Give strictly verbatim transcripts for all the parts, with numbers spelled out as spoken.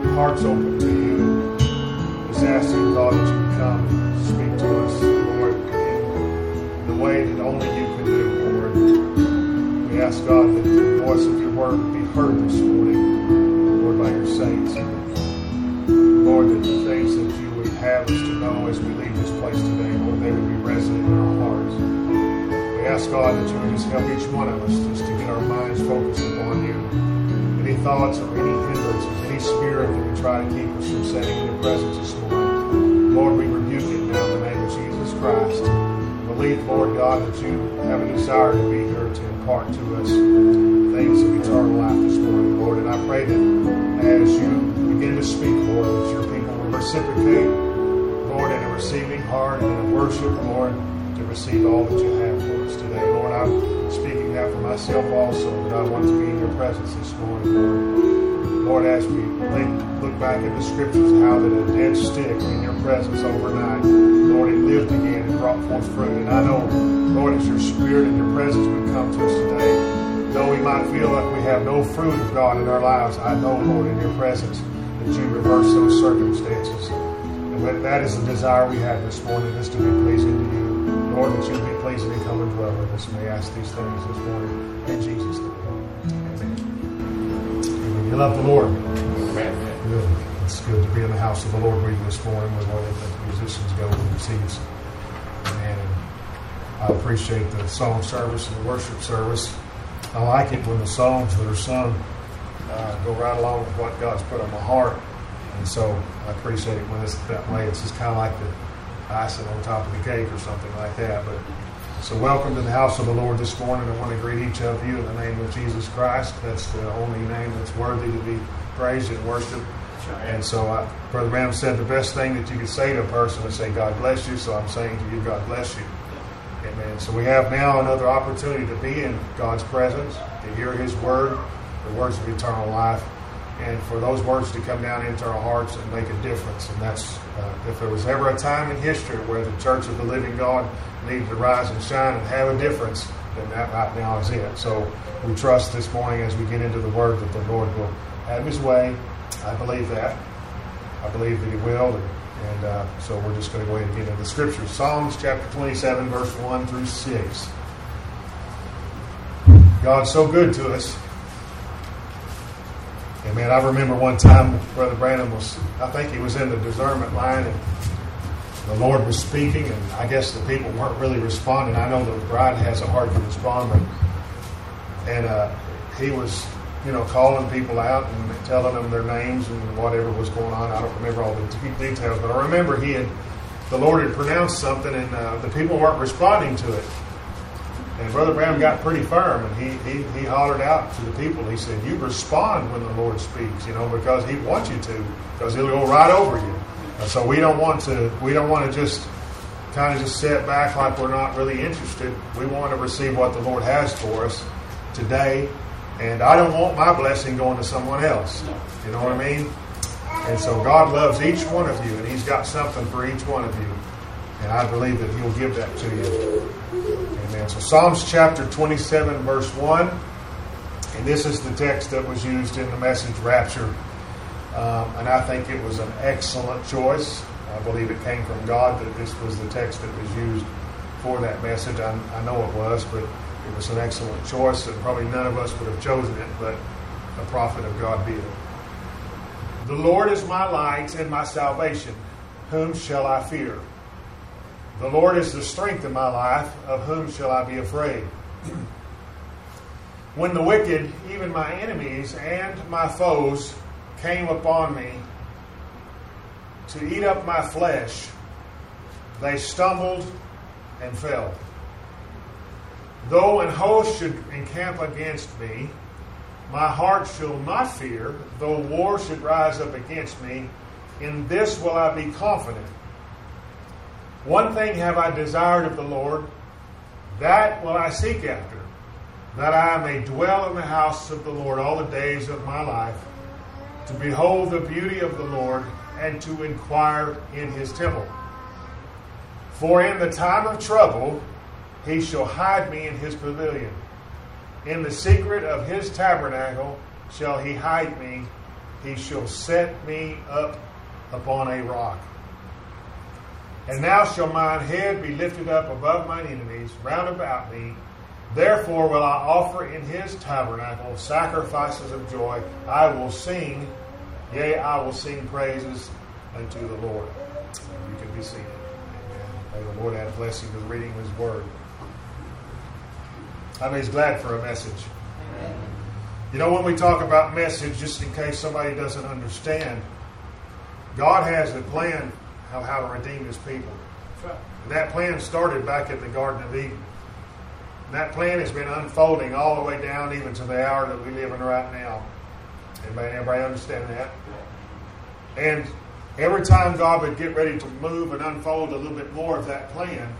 hearts open to you. Just asking, God, that you would come and speak to us, Lord, in the way that only you can do, Lord. We ask, God, that the voice of your word would be heard this morning, Lord, by your saints. Lord, that the things that you would have us to know as we leave this place today, Lord, they would be resonant in our hearts. We ask, God, that you would just help each one of us just to get our minds focused upon you. Any thoughts or any hindrances, any spirit that would try to keep us from setting in your presence this morning, Lord, we rebuke it now in the name of Jesus Christ. Believe, Lord God, that you have a desire to be here to impart to us things of eternal life this morning, Lord. And I pray that as you begin to speak, Lord, that your people will reciprocate, Lord, in a receiving heart and in a worship, Lord, to receive all that you have for us today. Lord, I'm speaking that for myself also, that I want to be in your presence this morning, Lord. Lord, as we look back at the scriptures, how that a dead stick in your presence overnight, Lord, it lived again and brought forth fruit. And I know, Lord, as your spirit and your presence would come to us today, though we might feel like we have no fruit of God in our lives, I know, Lord, in your presence, that you reverse those circumstances. And that is the desire we have this morning, is to be pleasing to you. Lord, that you be pleasing and come and dwell with us. May I ask these things this morning in Jesus' name. Amen. Amen. You love the Lord. Amen. Good. It's good to be in the house of the Lord with you this morning, with where the musicians go and the seats. Amen. And I appreciate the song service and the worship service. I like it when the songs that are sung uh, go right along with what God's put on my heart. And so I appreciate it when it's that way. It's just kind of like the icing on top of the cake or something like that. But so welcome to the house of the Lord this morning. I want to greet each of you in the name of Jesus Christ. That's the only name that's worthy to be praised and worshiped. And so I, Brother Branham said the best thing that you could say to a person is say, God bless you. So I'm saying to you, God bless you. Amen. So we have now another opportunity to be in God's presence, to hear his word, the words of eternal life, and for those words to come down into our hearts and make a difference. And that's, uh, if there was ever a time in history where the Church of the Living God needed to rise and shine and have a difference, then that right now is it. So we trust this morning as we get into the Word that the Lord will have his way. I believe that. I believe that he will. And, and uh, so we're just going to go ahead and get into the Scriptures. Psalms chapter twenty-seven, verse one through six. God's so good to us. Amen. I remember one time Brother Branham was, I think he was in the discernment line, and the Lord was speaking, and I guess the people weren't really responding. I know the bride has a hard to respond, but, and uh, he was, you know, calling people out and telling them their names and whatever was going on. I don't remember all the details, but I remember he had, the Lord had pronounced something, and uh, the people weren't responding to it. And Brother Branham got pretty firm, and he, he he hollered out to the people. He said, you respond when the Lord speaks, you know, because he wants you to, because he'll go right over you. And so we don't want to, we don't want to just kind of just sit back like we're not really interested. We want to receive what the Lord has for us today. And I don't want my blessing going to someone else. You know what I mean? And so God loves each one of you, and he's got something for each one of you. And I believe that he'll give that to you. Amen. So Psalms chapter twenty-seven, verse one. And this is the text that was used in the message Rapture. Um, and I think it was an excellent choice. I believe it came from God that this was the text that was used for that message. I, I know it was, but it was an excellent choice. And probably none of us would have chosen it, but the prophet of God did. The Lord is my light and my salvation. Whom shall I fear? The Lord is the strength of my life. Of whom shall I be afraid? When the wicked, even my enemies and my foes, came upon me to eat up my flesh, they stumbled and fell. Though an host should encamp against me, my heart shall not fear. Though war should rise up against me, in this will I be confident. One thing have I desired of the Lord, that will I seek after, that I may dwell in the house of the Lord all the days of my life, to behold the beauty of the Lord, and to inquire in his temple. For in the time of trouble he shall hide me in his pavilion. In the secret of his tabernacle shall he hide me he shall set me up upon a rock. And now shall mine head be lifted up above mine enemies round about me. Therefore will I offer in his tabernacle sacrifices of joy. I will sing, yea, I will sing praises unto the Lord. You can be seated. Amen. May the Lord add blessing to the reading of his word. I mean, he's glad for a message. Amen. You know, when we talk about message, just in case somebody doesn't understand, God has a plan of how to redeem his people. Right. And that plan started back in the Garden of Eden. And that plan has been unfolding all the way down even to the hour that we live in right now. Anybody, everybody understand that? And every time God would get ready to move and unfold a little bit more of that plan,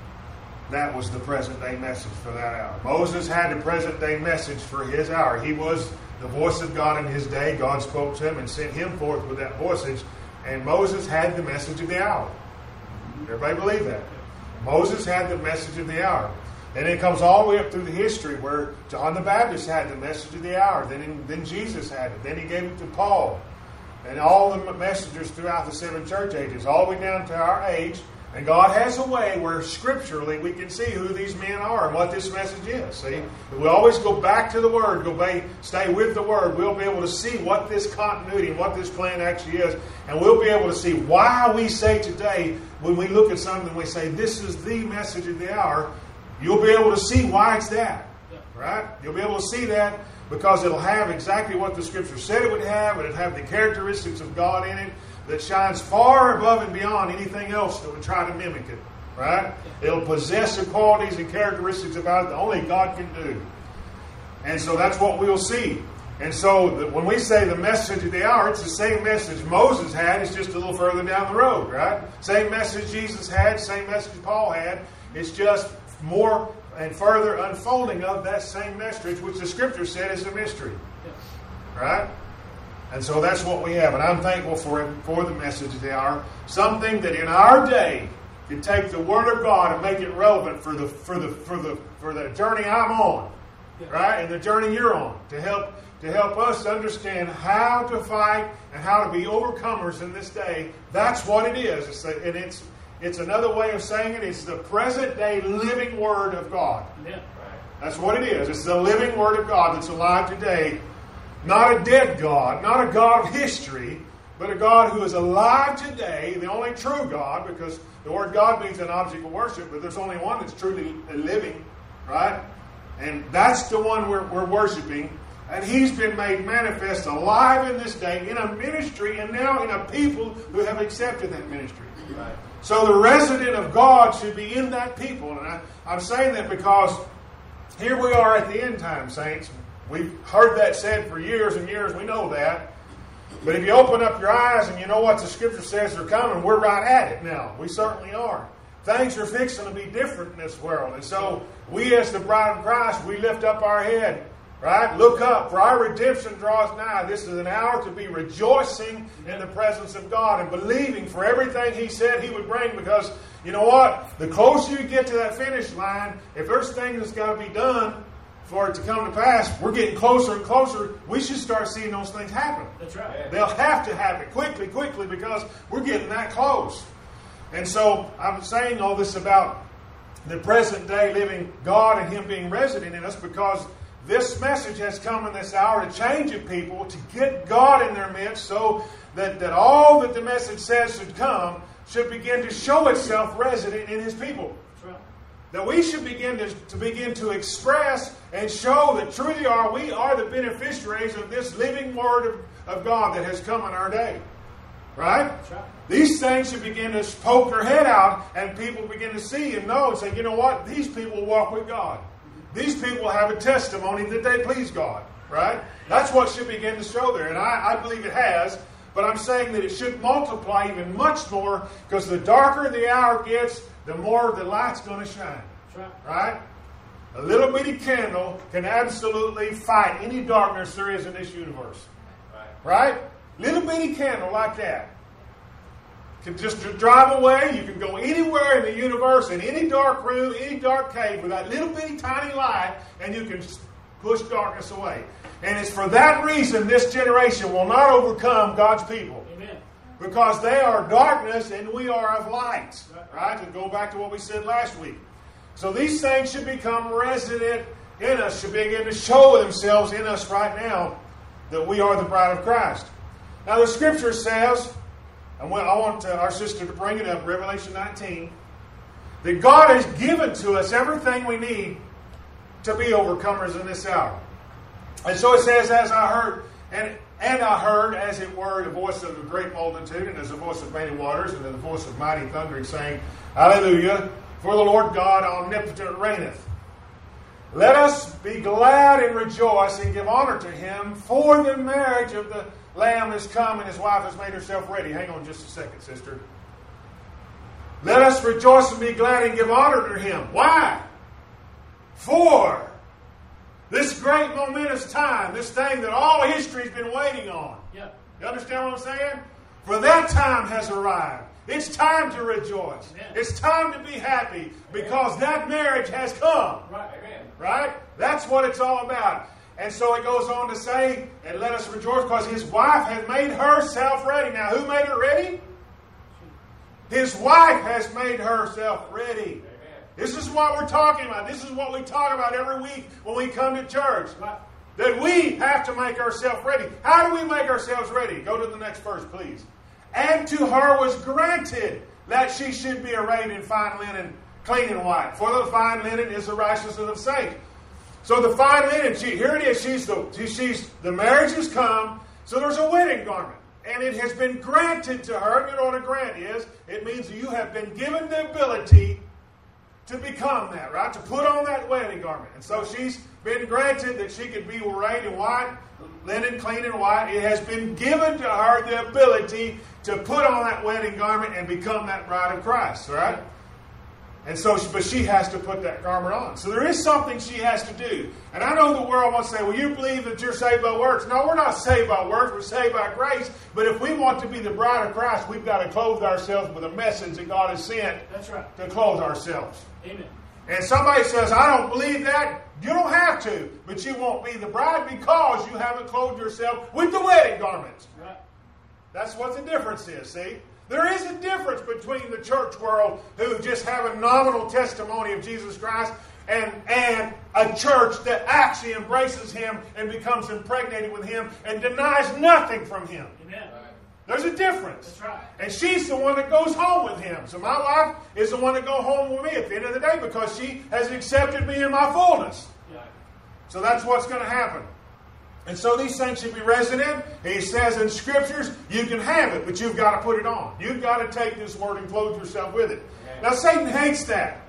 that was the present day message for that hour. Moses had the present day message for his hour. He was the voice of God in his day. God spoke to him and sent him forth with that voice. And Moses had the message of the hour. Everybody believe that? Moses had the message of the hour. And it comes all the way up through the history where John the Baptist had the message of the hour. Then, then Jesus had it. Then he gave it to Paul. And all the messengers throughout the seven church ages, all the way down to our age. And God has a way where scripturally we can see who these men are and what this message is. See, if we always go back to the Word, go back, stay with the Word, we'll be able to see what this continuity and what this plan actually is. And we'll be able to see why we say today, when we look at something, we say, this is the message of the hour. You'll be able to see why it's that. Right? You'll be able to see that because it'll have exactly what the Scripture said it would have. It'll have the characteristics of God in it that shines far above and beyond anything else that would try to mimic it. Right? It'll possess the qualities and characteristics about it that only God can do. And so that's what we'll see. And so the, when we say the message of the hour, it's the same message Moses had. It's just a little further down the road. Right? Same message Jesus had. Same message Paul had. It's just more and further unfolding of that same message, which the Scripture said is a mystery. Right? And so that's what we have. And I'm thankful for it, for the message of the hour. Something that in our day can take the Word of God and make it relevant for the for the for the for the journey I'm on. Right? And the journey you're on. To help to help us understand how to fight and how to be overcomers in this day. That's what it is. It's a, and it's It's another way of saying it. It's the present day living Word of God. Yeah. That's what it is. It's the living Word of God that's alive today. Not a dead God, not a God of history, but a God who is alive today, the only true God, because the word God means an object of worship, but there's only one that's truly living, right? And that's the one we're, we're worshiping. And He's been made manifest alive in this day in a ministry and now in a people who have accepted that ministry. Right. So the resident of God should be in that people. And I, I'm saying that because here we are at the end time, saints. We've heard that said for years and years. We know that. But if you open up your eyes and you know what the Scripture says are coming, we're right at it now. We certainly are. Things are fixing to be different in this world. And so we as the bride of Christ, we lift up our head. Right? Look up, for our redemption draws nigh. This is an hour to be rejoicing in the presence of God and believing for everything He said He would bring. Because, you know what? The closer you get to that finish line, if there's things that's got to be done for it to come to pass, we're getting closer and closer. We should start seeing those things happen. That's right. They'll have to happen quickly, quickly, because we're getting that close. And so I'm saying all this about the present day living God and Him being resident in us because this message has come in this hour to change a people, to get God in their midst so that, that all that the message says should come should begin to show itself resident in His people. That's right. That we should begin to, to begin to express and show that truly are we are the beneficiaries of this living Word of, of God that has come in our day. Right? That's right? These things should begin to poke their head out and people begin to see and know and say, you know what? These people walk with God. These people have a testimony that they please God, right? That's what should begin to show there. And I, I believe it has, but I'm saying that it should multiply even much more because the darker the hour gets, the more the light's going to shine, right? A little bitty candle can absolutely fight any darkness there is in this universe, right? Little bitty candle like that can just drive away. You can go anywhere in the universe, in any dark room, any dark cave with that little bitty tiny light, and you can Push darkness away. And it's for that reason this generation will not overcome God's people. Amen. Because they are darkness and we are of light. Right? To go back to what we said last week. So these things should become resident in us, should begin to show themselves in us right now that we are the bride of Christ. Now the scripture says, and I want our sister to bring it up, Revelation nineteen, that God has given to us everything we need to be overcomers in this hour. And so it says, as I heard, and, and I heard, as it were, the voice of a great multitude, and as the voice of many waters, and the voice of mighty thundering, saying, Hallelujah, for the Lord God omnipotent reigneth. Let us be glad and rejoice and give honor to him, for the marriage of the Lamb is come, and his wife has made herself ready. Hang on just a second, sister. Let us rejoice and be glad and give honor to him. Why? For this great momentous time, this thing that all history's been waiting on. Yeah. You understand what I'm saying? For that time has arrived. It's time to rejoice. Amen. It's time to be happy because that marriage has come. Right. Amen. Right? That's what it's all about. And so it goes on to say, and let us rejoice because his wife has made herself ready. Now, who made her ready? His wife has made herself ready. Amen. This is what we're talking about. This is what we talk about every week when we come to church. That we have to make ourselves ready. How do we make ourselves ready? Go to the next verse, please. And to her was granted that she should be arrayed in fine linen, clean and white. For the fine linen is the righteousness of the saints. So the fine linen, she, here it is. She's the, she, she's, the marriage has come. So there's a wedding garment. And it has been granted to her. And you know what a grant is? It means that you have been given the ability to become that, right? To put on that wedding garment. And so she's been granted that she could be arrayed in white, linen, clean and white. It has been given to her the ability to put on that wedding garment and become that bride of Christ, right? And so, but she has to put that garment on. So there is something she has to do. And I know the world wants to say, well, you believe that you're saved by works. No, we're not saved by works. We're saved by grace. But if we want to be the bride of Christ, we've got to clothe ourselves with a message that God has sent. That's right. To clothe ourselves. Amen. And somebody says, I don't believe that. You don't have to. But you won't be the bride because you haven't clothed yourself with the wedding garments. Right. That's what the difference is, see? There is a difference between the church world who just have a nominal testimony of Jesus Christ and, and a church that actually embraces him and becomes impregnated with him and denies nothing from him. Amen. There's a difference. That's right. And she's the one that goes home with him. So my wife is the one that goes home with me at the end of the day because she has accepted me in my fullness. Yeah. So that's what's going to happen. And so these things should be resident. He says in Scriptures, you can have it, but you've got to put it on. You've got to take this word and clothe yourself with it. Amen. Now Satan hates that.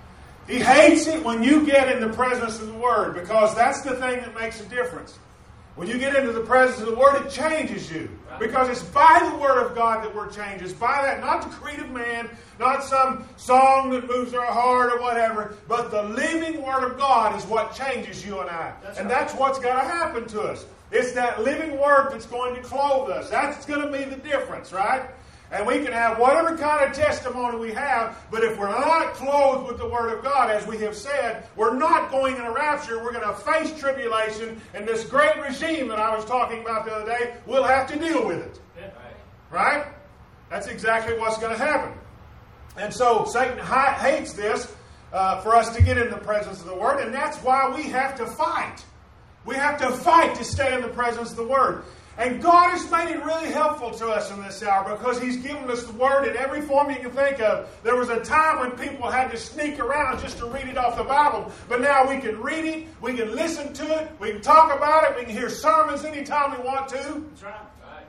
He hates it when you get in the presence of the Word because that's the thing that makes a difference. When you get into the presence of the Word, it changes you. Because it's by the Word of God that we're changed. It's by that, not the creed of man, not some song that moves our heart or whatever, but the living Word of God is what changes you and I. That's and right. That's what's going to happen to us. It's that living Word that's going to clothe us. That's going to be the difference, right? And we can have whatever kind of testimony we have, but if we're not clothed with the Word of God, as we have said, we're not going in a rapture. We're going to face tribulation, and this great regime that I was talking about the other day, we'll have to deal with it. Right? That's exactly what's going to happen. And so Satan hates this uh, for us to get in the presence of the Word, and that's why we have to fight. We have to fight to stay in the presence of the Word. And God has made it really helpful to us in this hour because He's given us the Word in every form you can think of. There was a time when people had to sneak around just to read it off the Bible. But now we can read it, we can listen to it, we can talk about it, we can hear sermons anytime we want to. That's right.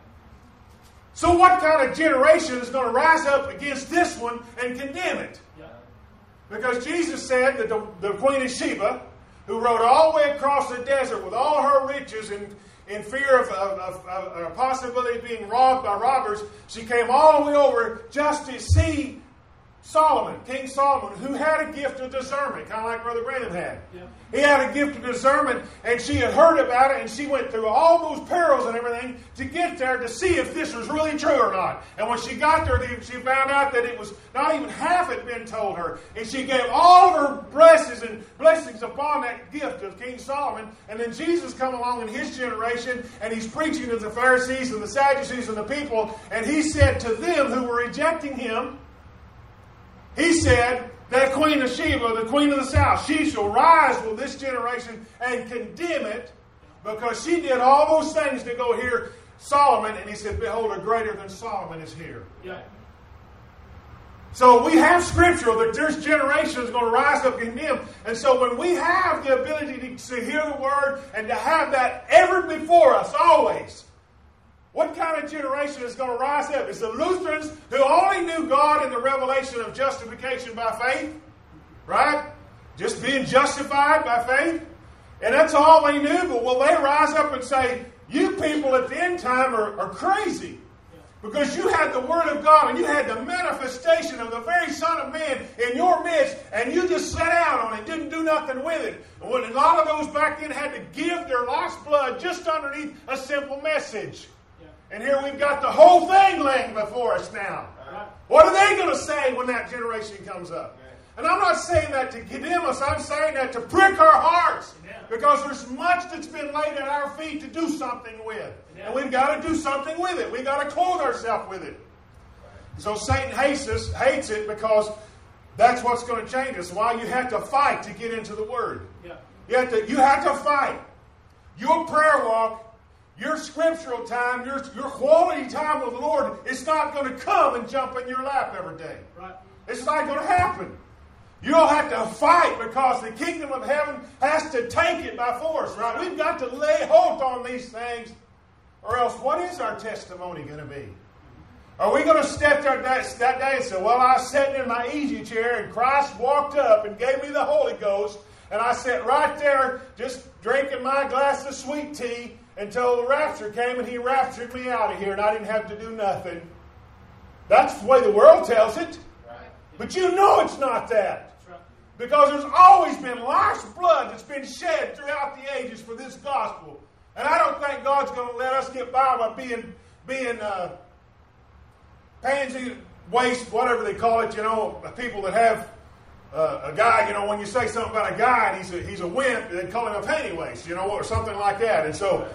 So what kind of generation is going to rise up against this one and condemn it? Yeah. Because Jesus said that the, the Queen of Sheba, who rode all the way across the desert with all her riches and in fear of, of, of, of a possibility of being robbed by robbers, she came all the way over just to see Solomon, King Solomon, who had a gift of discernment, kind of like Brother Branham had. Yeah. He had a gift of discernment, and she had heard about it, and she went through all those perils and everything to get there to see if this was really true or not. And when she got there, she found out that it was not even half had been told her. And she gave all of her blessings and blessings upon that gift of King Solomon. And then Jesus come along in his generation, and he's preaching to the Pharisees and the Sadducees and the people, and he said to them who were rejecting him, he said, that Queen of Sheba, the Queen of the South, she shall rise with this generation and condemn it, because she did all those things to go hear Solomon. And he said, behold, a greater than Solomon is here. Yeah. So we have scripture that there's generations going to rise up and condemn. And so when we have the ability to, to hear the word and to have that ever before us, always, what kind of generation is going to rise up? It's the Lutherans who only knew God in the revelation of justification by faith, right? Just being justified by faith. And that's all they knew. But will they rise up and say, you people at the end time are, are crazy? Because you had the Word of God and you had the manifestation of the very Son of Man in your midst, and you just sat out on it, didn't do nothing with it. And when a lot of those back then had to give their life's blood just underneath a simple message. And here we've got the whole thing laying before us now. Right. What are they going to say when that generation comes up? Right. And I'm not saying that to condemn us. I'm saying that to prick our hearts. Yeah. Because there's much that's been laid at our feet to do something with. Yeah. And we've got to do something with it. We've got to clothe ourselves with it. Right. So Satan hates us, hates it because that's what's going to change us. Why you have to fight to get into the Word. Yeah. You have to, you have to fight. Your prayer walk, your scriptural time, your, your quality time with the Lord, it's not going to come and jump in your lap every day. Right. It's not going to happen. You'll have to fight because the kingdom of heaven has to take it by force, right? We've got to lay hold on these things, or else what is our testimony going to be? Are we going to step there that, that day and say, well, I was sitting in my easy chair and Christ walked up and gave me the Holy Ghost, and I sat right there just drinking my glass of sweet tea until the rapture came and he raptured me out of here and I didn't have to do nothing. That's the way the world tells it. Right. But you know it's not that. Right. Because there's always been life's blood that's been shed throughout the ages for this gospel. And I don't think God's going to let us get by by being, being uh, pansy, waste, whatever they call it, you know, people that have uh, a guy, you know, when you say something about a guy and he's a, he's a wimp, they call him a panty waste, you know, or something like that. And so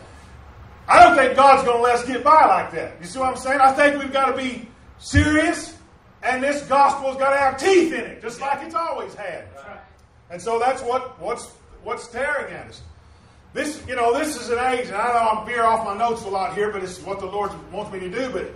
I don't think God's going to let us get by like that. You see what I'm saying? I think we've got to be serious, and this gospel's got to have teeth in it, just like it's always had. And so that's what, what's what's staring at us. This, you know, this is an age, and I know I'm veering off my notes a lot here, but it's what the Lord wants me to do. But,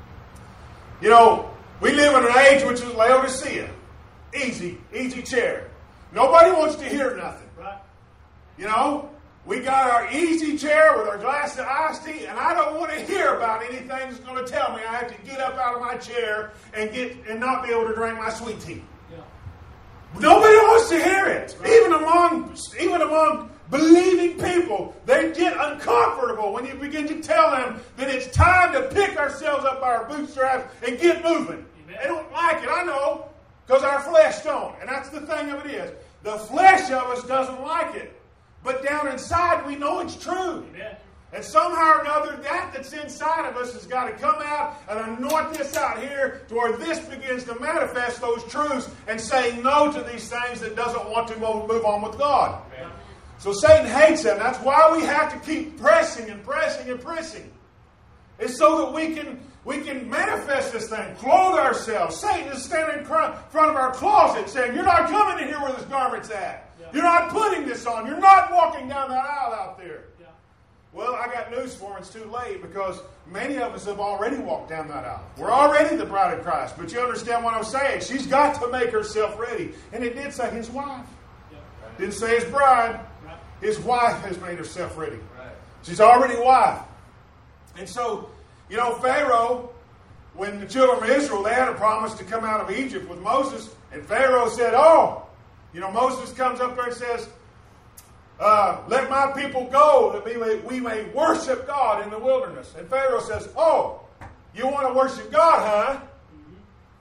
you know, we live in an age which is Laodicea. Easy, easy chair. Nobody wants to hear nothing. Right. You know, we got our easy chair with our glass of iced tea, and I don't want to hear about anything that's going to tell me I have to get up out of my chair and get and not be able to drink my sweet tea. Yeah. Nobody wants to hear it. Right. Even among even among believing people, they get uncomfortable when you begin to tell them that it's time to pick ourselves up by our bootstraps and get moving. Amen. They don't like it, I know, because our flesh don't. And that's the thing of it is. The flesh of us doesn't like it. But down inside, we know it's true. Amen. And somehow or another, that that's inside of us has got to come out and anoint this out here to where this begins to manifest those truths and say no to these things that doesn't want to move on with God. Amen. So Satan hates them. That's why we have to keep pressing and pressing and pressing. It's so that we can we can manifest this thing, clothe ourselves. Satan is standing in front of our closet saying, you're not coming in here where this garment's at. Yeah. You're not putting this on. You're not walking down that aisle out there. Yeah. Well, I got news for him. It's too late because many of us have already walked down that aisle. We're already the bride of Christ. But you understand what I'm saying. She's got to make herself ready. And it did say his wife. Yeah. Didn't say his bride. Right. His wife has made herself ready. Right. She's already wife. And so, you know, Pharaoh, when the children of Israel, they had a promise to come out of Egypt with Moses. And Pharaoh said, oh, you know, Moses comes up there and says, uh, let my people go that we may, we may worship God in the wilderness. And Pharaoh says, oh, you want to worship God, huh?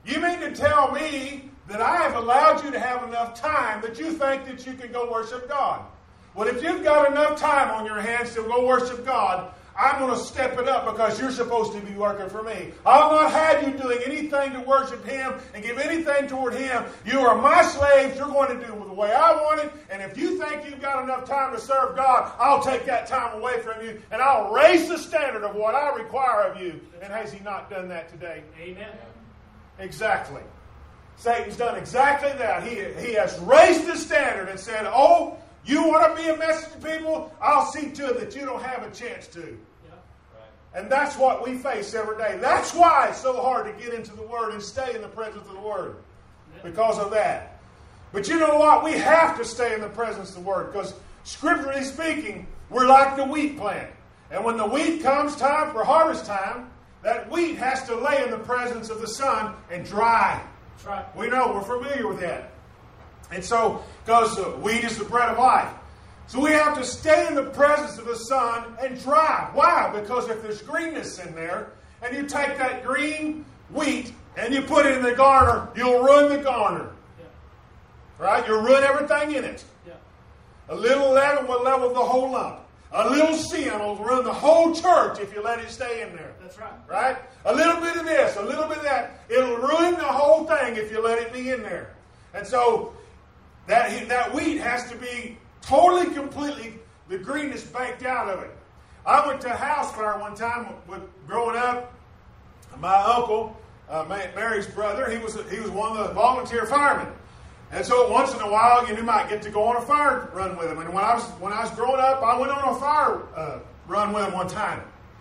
You mean to tell me that I have allowed you to have enough time that you think that you can go worship God? Well, if you've got enough time on your hands to go worship God, I'm going to step it up because you're supposed to be working for me. I'll not have you doing anything to worship Him and give anything toward Him. You are my slaves. You're going to do it the way I want it. And if you think you've got enough time to serve God, I'll take that time away from you and I'll raise the standard of what I require of you. And has He not done that today? Amen. Exactly. Satan's done exactly that. He, he has raised the standard and said, oh, you want to be a message to people? I'll see to it that you don't have a chance to. Yeah. Right. And that's what we face every day. That's why it's so hard to get into the Word and stay in the presence of the Word. Yeah. Because of that. But you know what? We have to stay in the presence of the Word. Because scripturally speaking, we're like the wheat plant. And when the wheat comes time for harvest time, that wheat has to lay in the presence of the sun and dry. That's right. We know, we're familiar with that. And so, because uh, wheat is the bread of life. So we have to stay in the presence of the sun and dry. Why? Because if there's greenness in there, and you take that green wheat and you put it in the garner, you'll ruin the garner. Yeah. Right? You'll ruin everything in it. Yeah. A little leaven will level the whole lump. A little sin will ruin the whole church if you let it stay in there. That's right. Right? A little bit of this, a little bit of that. It'll ruin the whole thing if you let it be in there. And so, That, that wheat has to be totally, completely, the greenness baked out of it. I went to a house fire one time with, growing up. My uncle, uh, Mary's brother, he was he was one of the volunteer firemen. And so once in a while, you might get to go on a fire run with him. And when I was when I was growing up, I went on a fire uh, run with him one time.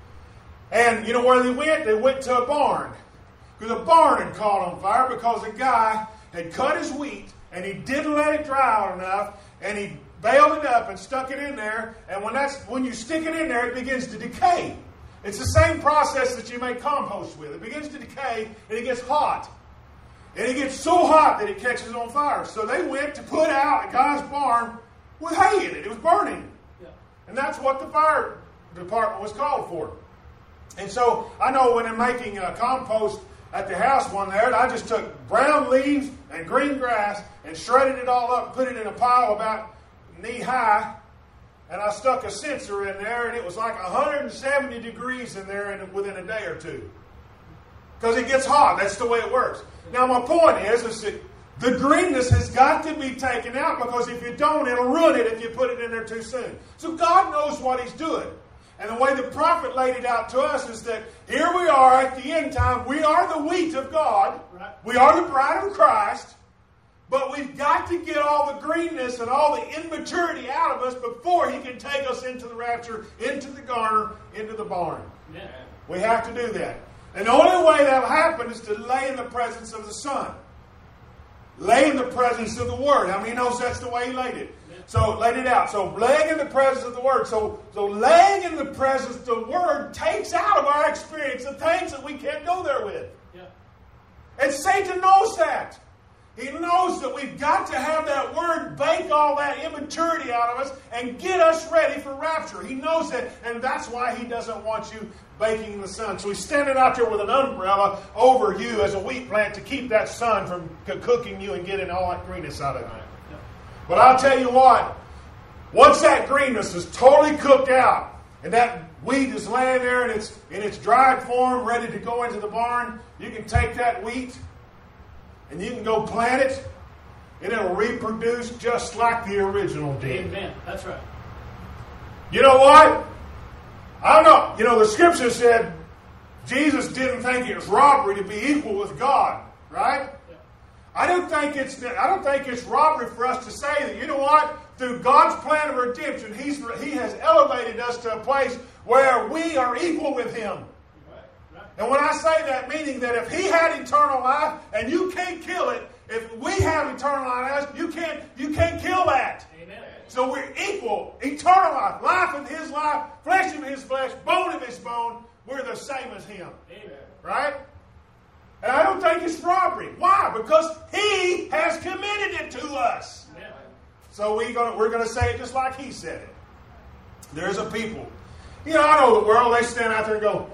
And you know where they went? They went to a barn. Because a barn had caught on fire because a guy had cut his wheat and he didn't let it dry out enough, and he baled it up and stuck it in there. And when that's when you stick it in there, it begins to decay. It's the same process that you make compost with. It begins to decay, and it gets hot. And it gets so hot that it catches on fire. So they went to put out a guy's barn with hay in it. It was burning. Yeah. And that's what the fire department was called for. And so I know when they're making uh, compost at the house one there, I just took brown leaves and green grass and shredded it all up and put it in a pile about knee high. And I stuck a sensor in there, and it was like one hundred seventy degrees in there in, within a day or two. Because it gets hot. That's the way it works. Now my point is, is that the greenness has got to be taken out, because if you don't, it'll ruin it if you put it in there too soon. So God knows what He's doing. And the way the prophet laid it out to us is that here we are at the end time. We are the wheat of God. Right. We are the bride of Christ. But we've got to get all the greenness and all the immaturity out of us before He can take us into the rapture, into the garner, into the barn. Yeah. We have to do that. And the only way that will happen is to lay in the presence of the Son. Lay in the presence of the Word. How many knows that's the way He laid it? So, laid it out. So, laying in the presence of the Word. So, so laying in the presence of the Word takes out of our experience the things that we can't go there with. Yeah. And Satan knows that. He knows that we've got to have that Word bake all that immaturity out of us and get us ready for rapture. He knows that, and that's why he doesn't want you baking in the sun. So he's standing out there with an umbrella over you as a wheat plant to keep that sun from cooking you and getting all that greenness out of you. But I'll tell you what, once that greenness is totally cooked out, and that wheat is laying there in its, in its dried form, ready to go into the barn, you can take that wheat and you can go plant it, and it'll reproduce just like the original did. Amen. That's right. You know what? I don't know. You know, the Scripture said Jesus didn't think it was robbery to be equal with God, right? Yeah. I don't think it's I don't think it's robbery for us to say that, you know what? Through God's plan of redemption, He's He has elevated us to a place where we are equal with Him. And when I say that, meaning that if He had eternal life and you can't kill it, if we have eternal life, you can't you can't kill that. Amen. So we're equal. Eternal life, life of His life, flesh of His flesh, bone of His bone. We're the same as Him. Amen. Right? And I don't think it's robbery. Why? Because He has committed it to us. Amen. So we gonna, we're going to say it just like He said it. There's a people. You know, I know the world, they stand out there and go,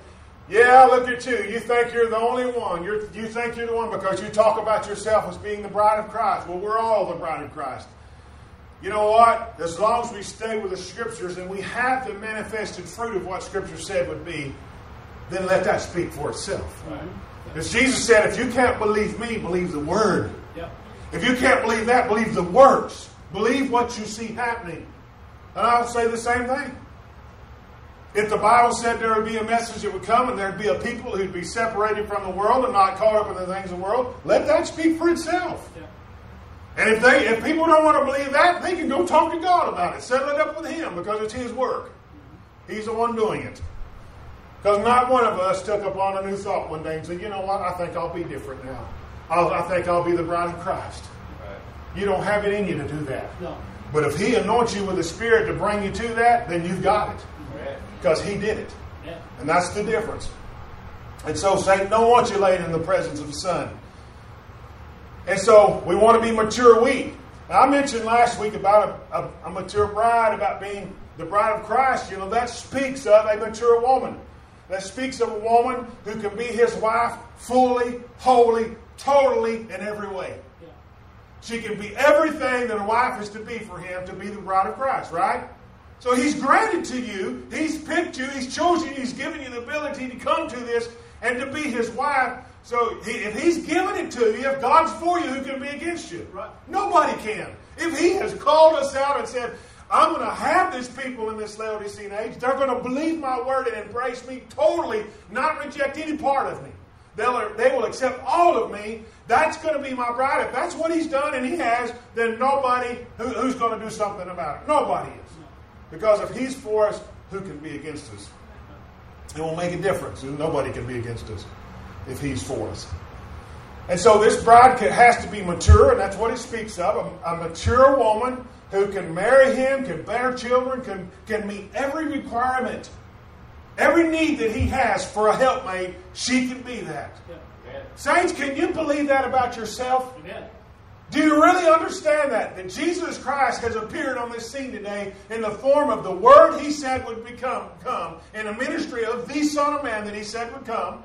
Yeah, look at you. You think you're the only one. You're, you think you're the one because you talk about yourself as being the bride of Christ. Well, we're all the bride of Christ. You know what? As long as we stay with the Scriptures and we have the manifested fruit of what Scripture said would be, then let that speak for itself. Right. Because Jesus said, if you can't believe me, believe the Word. Yep. If you can't believe that, believe the works. Believe what you see happening. And I'll say the same thing. If the Bible said there would be a message that would come and there'd be a people who'd be separated from the world and not caught up in the things of the world, let that speak for itself. Yep. And if they, if people don't want to believe that, they can go talk to God about it. Settle it up with Him because it's His work. He's the one doing it. Because not one of us took upon a new thought one day and said, you know what, I think I'll be different now. I'll, I think I'll be the bride of Christ. Right. You don't have it in you to do that. No. But if He anoints you with the Spirit to bring you to that, then you've got it. Right. Because He did it. Yeah. And that's the difference. And so Satan don't want you laid in the presence of the Son. And so we want to be mature wheat. Now, I mentioned last week about a, a, a mature bride, about being the bride of Christ. You know, that speaks of a mature woman. That speaks of a woman who can be His wife fully, wholly, totally, in every way. Yeah. She can be everything that a wife is to be for Him, to be the bride of Christ, right? So He's granted to you, He's picked you, He's chosen you, He's given you the ability to come to this and to be His wife. So he, if He's given it to you, if God's for you, who can be against you? Right. Nobody can. If He has called us out and said, I'm going to have these people in this Laodicean age, they're going to believe my word and embrace me totally, not reject any part of me. They'll, they will accept all of me. That's going to be my bride. If that's what He's done and He has, then nobody who, who's going to do something about it. Nobody is. Because if He's for us, who can be against us? It will make a difference. Nobody can be against us if He's for us. And so this bride can, has to be mature, and that's what it speaks of. A, a mature woman who can marry Him, can bear children, can, can meet every requirement. Every need that He has for a helpmate, she can be that. Yeah. Saints, can you believe that about yourself? Amen. Do you really understand that? That Jesus Christ has appeared on this scene today in the form of the Word He said would become come, in a ministry of the Son of Man that He said would come.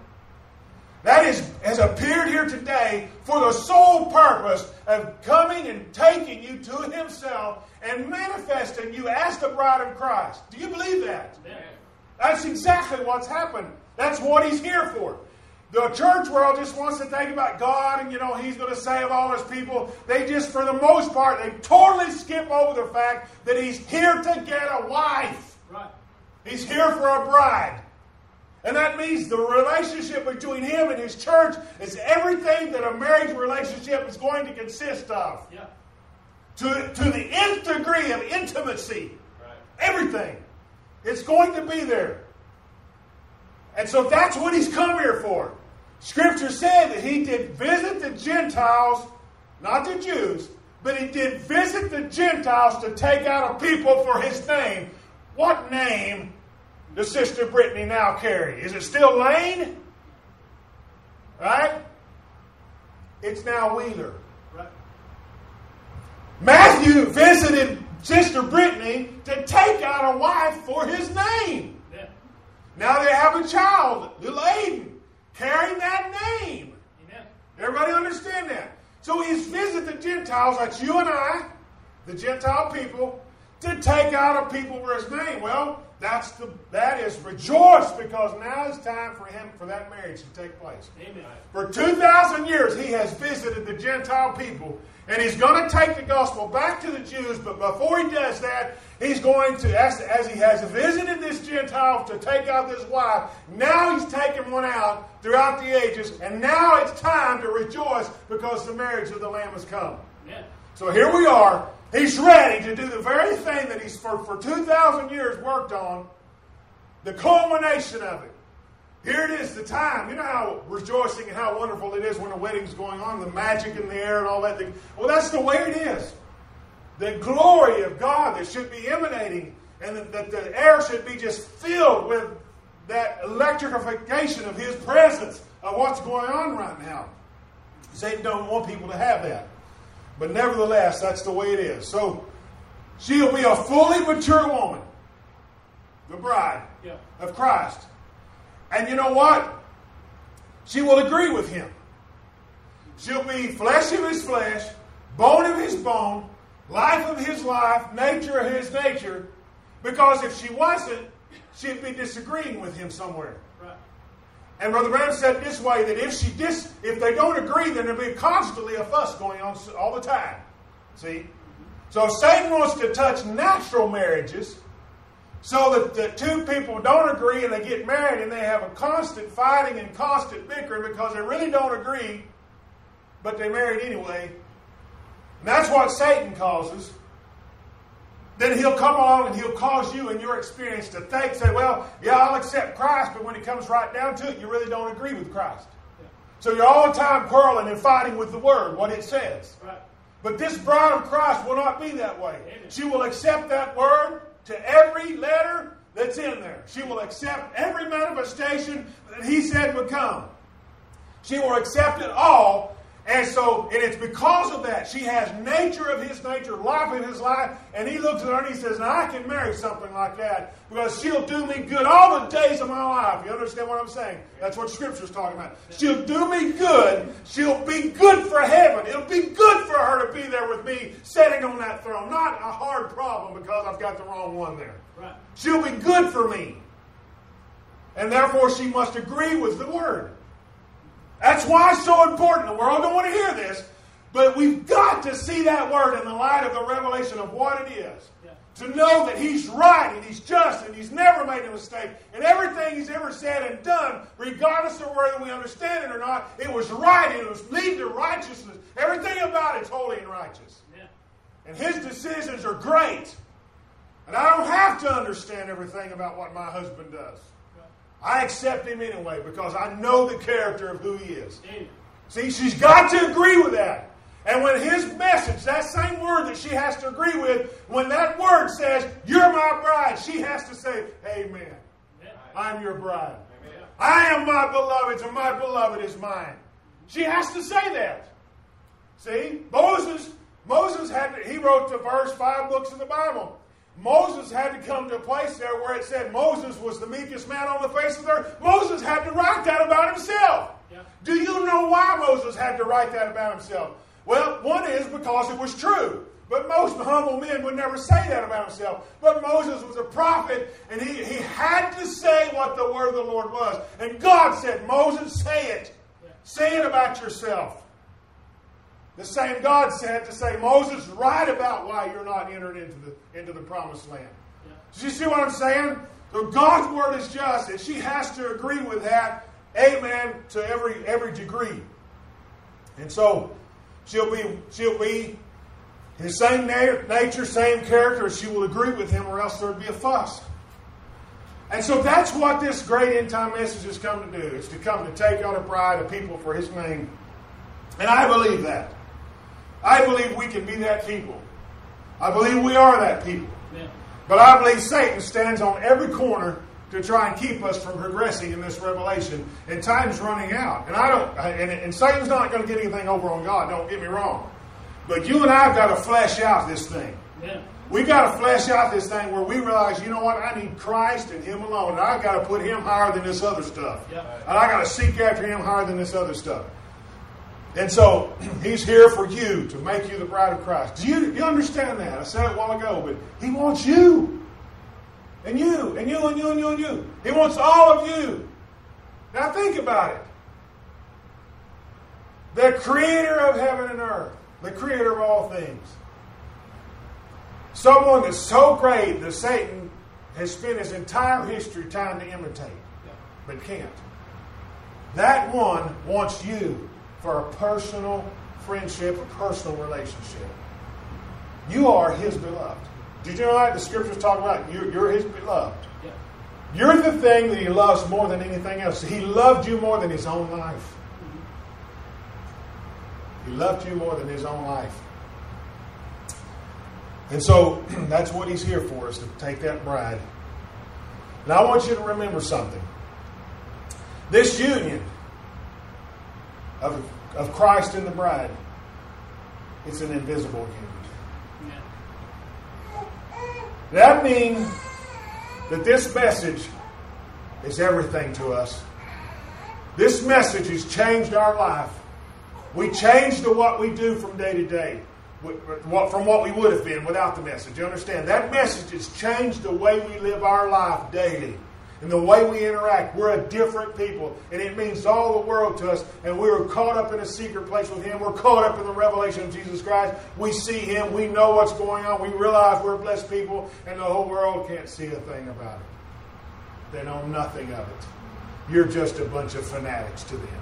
That is, has appeared here today for the sole purpose of coming and taking you to Himself and manifesting you as the bride of Christ. Do you believe that? Amen. That's exactly what's happened. That's what He's here for. The church world just wants to think about God and, you know, He's going to save all His people. They just, for the most part, they totally skip over the fact that He's here to get a wife. Right. He's here for a bride. And that means the relationship between Him and His church is everything that a marriage relationship is going to consist of. Yeah. To, to the nth degree of intimacy. Right. Everything. It's going to be there. And so that's what He's come here for. Scripture said that He did visit the Gentiles, not the Jews, but He did visit the Gentiles to take out a people for His name. What name does Sister Brittany now carry? Is it still Lane? Right? It's now Wheeler. Right. Matthew visited Sister Brittany to take out a wife for his name. Yeah. Now they have a child, little Aiden, carrying that name. Amen. Everybody understand that? So He's visited the Gentiles, that's you and I, the Gentile people, to take out a people for His name. Well, that's the that is rejoice, because now is time for him for that marriage to take place. Amen. For two thousand years He has visited the Gentile people, and He's going to take the gospel back to the Jews, but before He does that, He's going to, as, as He has visited this Gentile to take out this wife, now He's taken one out throughout the ages, and now it's time to rejoice because the marriage of the Lamb has come. Amen. So here we are. He's ready to do the very thing that He's for, for two thousand years worked on, the culmination of it. Here it is, the time. You know how rejoicing and how wonderful it is when a wedding's going on, the magic in the air and all that. Well, that's the way it is. The glory of God that should be emanating, and that the air should be just filled with that electrification of His presence, of what's going on right now. Satan don't want people to have that. But nevertheless, that's the way it is. So, she'll be a fully mature woman, the bride Yeah. of Christ. And you know what? She will agree with him. She'll be flesh of his flesh, bone of his bone, life of his life, nature of his nature. Because if she wasn't, she'd be disagreeing with him somewhere. Right. And Brother Branham said this way, that if she dis, if they don't agree, then there'll be constantly a fuss going on all the time. See? So Satan wants to touch natural marriages so that the two people don't agree and they get married and they have a constant fighting and constant bickering because they really don't agree, but they married anyway. And that's what Satan causes. Then he'll come along and he'll cause you in your experience to think, say, well, yeah, I'll accept Christ, but when it comes right down to it, you really don't agree with Christ. Yeah. So you're all the time quarreling and fighting with the Word, what it says. Right. But this bride of Christ will not be that way. Amen. She will accept that Word to every letter that's in there. She will accept every manifestation that He said would come. She will accept it all. And so, and it's because of that. She has nature of His nature, life of His life. And He looks at her and He says, now I can marry something like that because she'll do me good all the days of my life. You understand what I'm saying? That's what Scripture's talking about. She'll do me good. She'll be good for heaven. It'll be good for her to be there with me sitting on that throne. Not a hard problem because I've got the wrong one there. Right. She'll be good for me. And therefore she must agree with the Word. That's why it's so important. The world don't want to hear this, but we've got to see that Word in the light of the revelation of what it is. Yeah. To know that He's right and He's just and He's never made a mistake. And everything He's ever said and done, regardless of whether we understand it or not, it was right and it was leading to righteousness. Everything about it's holy and righteous. Yeah. And His decisions are great. And I don't have to understand everything about what my husband does. I accept him anyway because I know the character of who he is. See, she's got to agree with that. And when his message, that same word that she has to agree with, when that word says, you're my bride, she has to say, amen. I'm your bride. I am my beloved's and my beloved is mine. She has to say that. See, Moses, Moses had to, he wrote the first five books of the Bible. Moses had to come to a place there where it said Moses was the meekest man on the face of the earth. Moses had to write that about himself. Yeah. Do you know why Moses had to write that about himself? Well, one is because it was true. But most humble men would never say that about himself. But Moses was a prophet, and he, he had to say what the word of the Lord was. And God said, Moses, say it. Yeah. Say it about yourself. The same God said to say, Moses, write about why you're not entered into the into the promised land. Yeah. Do you see what I'm saying? So God's word is just, and she has to agree with that. Amen to every every degree. And so she'll be she'll be his same na- nature, same character. She will agree with him, or else there'd be a fuss. And so that's what this great end time message has come to do. It's to come to take out a bride, a people for His name. And I believe that. I believe we can be that people. I believe we are that people. Yeah. But I believe Satan stands on every corner to try and keep us from progressing in this revelation. And time's running out. And I don't. And, and Satan's not going to get anything over on God. Don't get me wrong. But you and I have got to flesh out this thing. Yeah. We've got to flesh out this thing where we realize, you know what? I need Christ and Him alone. And I've got to put Him higher than this other stuff. Yeah. And I've got to seek after Him higher than this other stuff. And so, He's here for you to make you the bride of Christ. Do you, do you understand that? I said it a while ago, but He wants you. And you, and you, and you, and you, and you. He wants all of you. Now think about it. The Creator of heaven and earth. The Creator of all things. Someone that's so great that Satan has spent his entire history trying to imitate, but can't. That one wants you for a personal friendship, a personal relationship. You are His beloved. Did you know that? The Scriptures talk about you're, you're His beloved. Yeah. You're the thing that He loves more than anything else. He loved you more than His own life. He loved you more than His own life. And so, that's what He's here for, is to take that bride. Now, I want you to remember something. This union of, of Christ and the bride, it's an invisible union. Yeah. That means that this message is everything to us. This message has changed our life. We changed the what we do from day to day, from what we would have been without the message. You understand? That message has changed the way we live our life daily and the way we interact. We're a different people, and it means all the world to us. And we were caught up in a secret place with Him. We're caught up in the revelation of Jesus Christ. We see Him. We know what's going on. We realize we're blessed people, and the whole world can't see a thing about it. They know nothing of it. You're just a bunch of fanatics to them.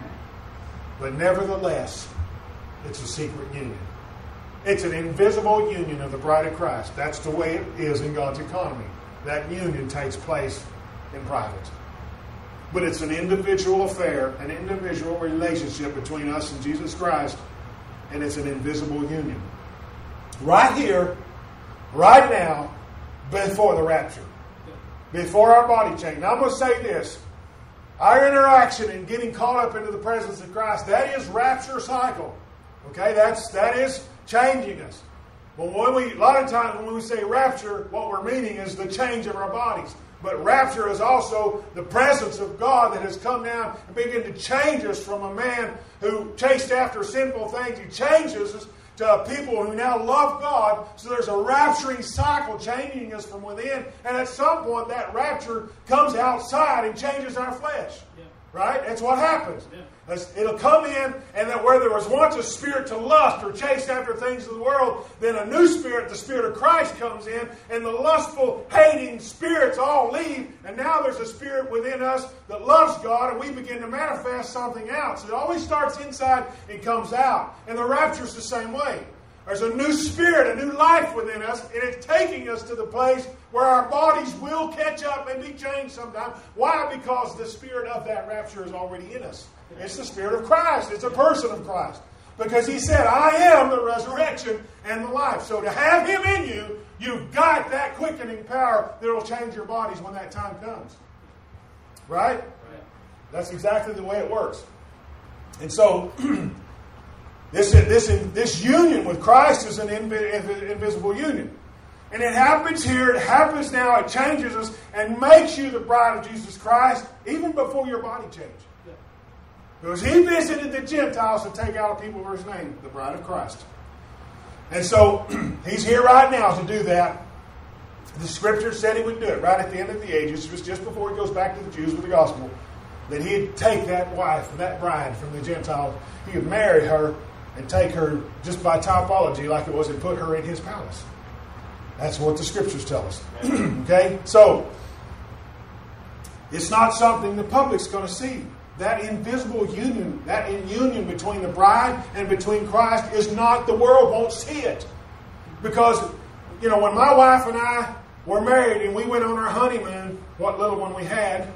But nevertheless, it's a secret union. It's an invisible union of the bride of Christ. That's the way it is in God's economy. That union takes place in private. But it's an individual affair, an individual relationship between us and Jesus Christ, and it's an invisible union. Right here, right now, before the rapture. Before our body change. Now I'm going to say this. Our interaction in getting caught up into the presence of Christ, that is rapture cycle. Okay, that's that is changing us. But when we, a lot of times when we say rapture, what we're meaning is the change of our bodies. But rapture is also the presence of God that has come down and begun to change us from a man who chased after sinful things. He changes us to people who now love God. So there's a rapturing cycle changing us from within. And at some point that rapture comes outside and changes our flesh. Yeah. Right? That's what happens. Yeah. It'll come in, and that where there was once a spirit to lust or chase after things of the world, then a new spirit, the Spirit of Christ, comes in, and the lustful, hating spirits all leave, and now there's a spirit within us that loves God, and we begin to manifest something else. It always starts inside and comes out. And the rapture's the same way. There's a new spirit, a new life within us, and it's taking us to the place where our bodies will catch up and be changed sometime. Why? Because the spirit of that rapture is already in us. It's the Spirit of Christ. It's a person of Christ. Because He said, I am the resurrection and the life. So to have Him in you, you've got that quickening power that will change your bodies when that time comes. Right? Right. That's exactly the way it works. And so This, this, this union with Christ is an invi- invisible union. And it happens here, it happens now, it changes us and makes you the bride of Jesus Christ even before your body changes. Because He visited the Gentiles to take out a people for His name, the bride of Christ. And so He's here right now to do that. The Scripture said He would do it right at the end of the ages. It was just before He goes back to the Jews with the gospel. That He'd take that wife, that bride from the Gentiles. He would marry her and take her just by typology like it was and put her in His palace. That's what the Scriptures tell us. Okay? So, it's not something the public's going to see. That invisible union, that in union between the bride and between Christ is not, the world won't see it. Because, you know, when my wife and I were married and we went on our honeymoon, what little one we had,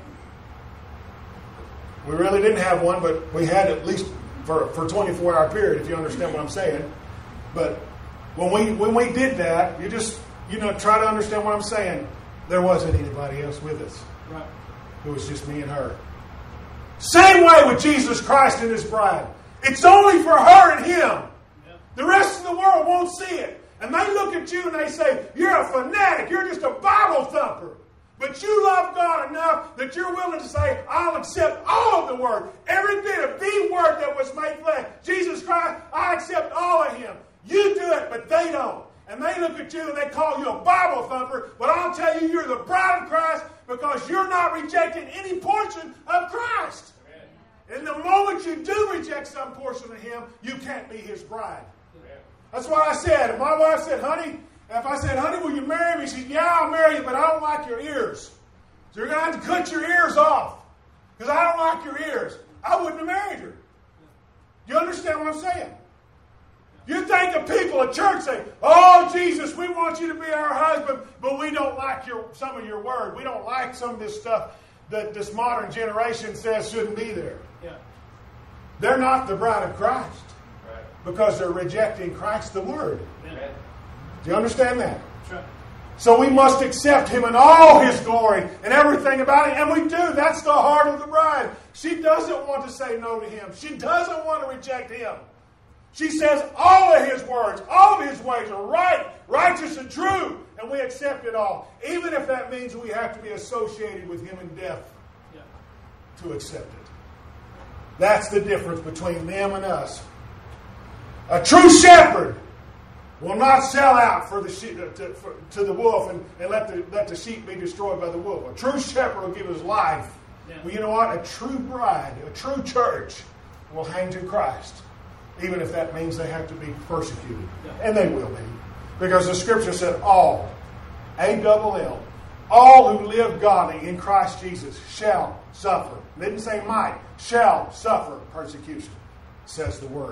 we really didn't have one, but we had at least for for a twenty-four hour period, if you understand what I'm saying. But when we when we did that, you just, you know, try to understand what I'm saying. There wasn't anybody else with us. Right. It was just me and her. Same way with Jesus Christ and His bride. It's only for her and Him. Yeah. The rest of the world won't see it. And they look at you and they say, you're a fanatic. You're just a Bible thumper. But you love God enough that you're willing to say, I'll accept all of the Word. Every bit of the Word that was made flesh. Jesus Christ, I accept all of Him. You do it, but they don't. And they look at you and they call you a Bible thumper. But I'll tell you, you're the bride of Christ because you're not rejecting any portion of Christ. Amen. And the moment you do reject some portion of Him, you can't be His bride. Amen. That's why I said, if my wife said, honey, if I said, honey, will you marry me? She said, yeah, I'll marry you, but I don't like your ears. So you're going to have to cut your ears off because I don't like your ears. I wouldn't have married her. Do you understand what I'm saying? You think the people at church say, oh, Jesus, we want you to be our husband, but we don't like your some of your word. We don't like some of this stuff that this modern generation says shouldn't be there. Yeah. They're not the bride of Christ right. because they're rejecting Christ the Word. Yeah. Do you understand that? Sure. So we must accept Him in all His glory and everything about Him. And we do. That's the heart of the bride. She doesn't want to say no to Him. She doesn't want to reject Him. She says all of His words, all of His ways are right, righteous, and true. And we accept it all. Even if that means we have to be associated with Him in death to accept it. That's the difference between them and us. A true shepherd will not sell out for the sheep, to, for, to the wolf and, and let, the, let the sheep be destroyed by the wolf. A true shepherd will give his life. Yeah. Well, you know what? A true bride, a true church will hang to Christ, even if that means they have to be persecuted. Yeah. And they will be. Because the Scripture said all, A double L, all who live godly in Christ Jesus shall suffer. It didn't say might, shall suffer persecution, says the Word.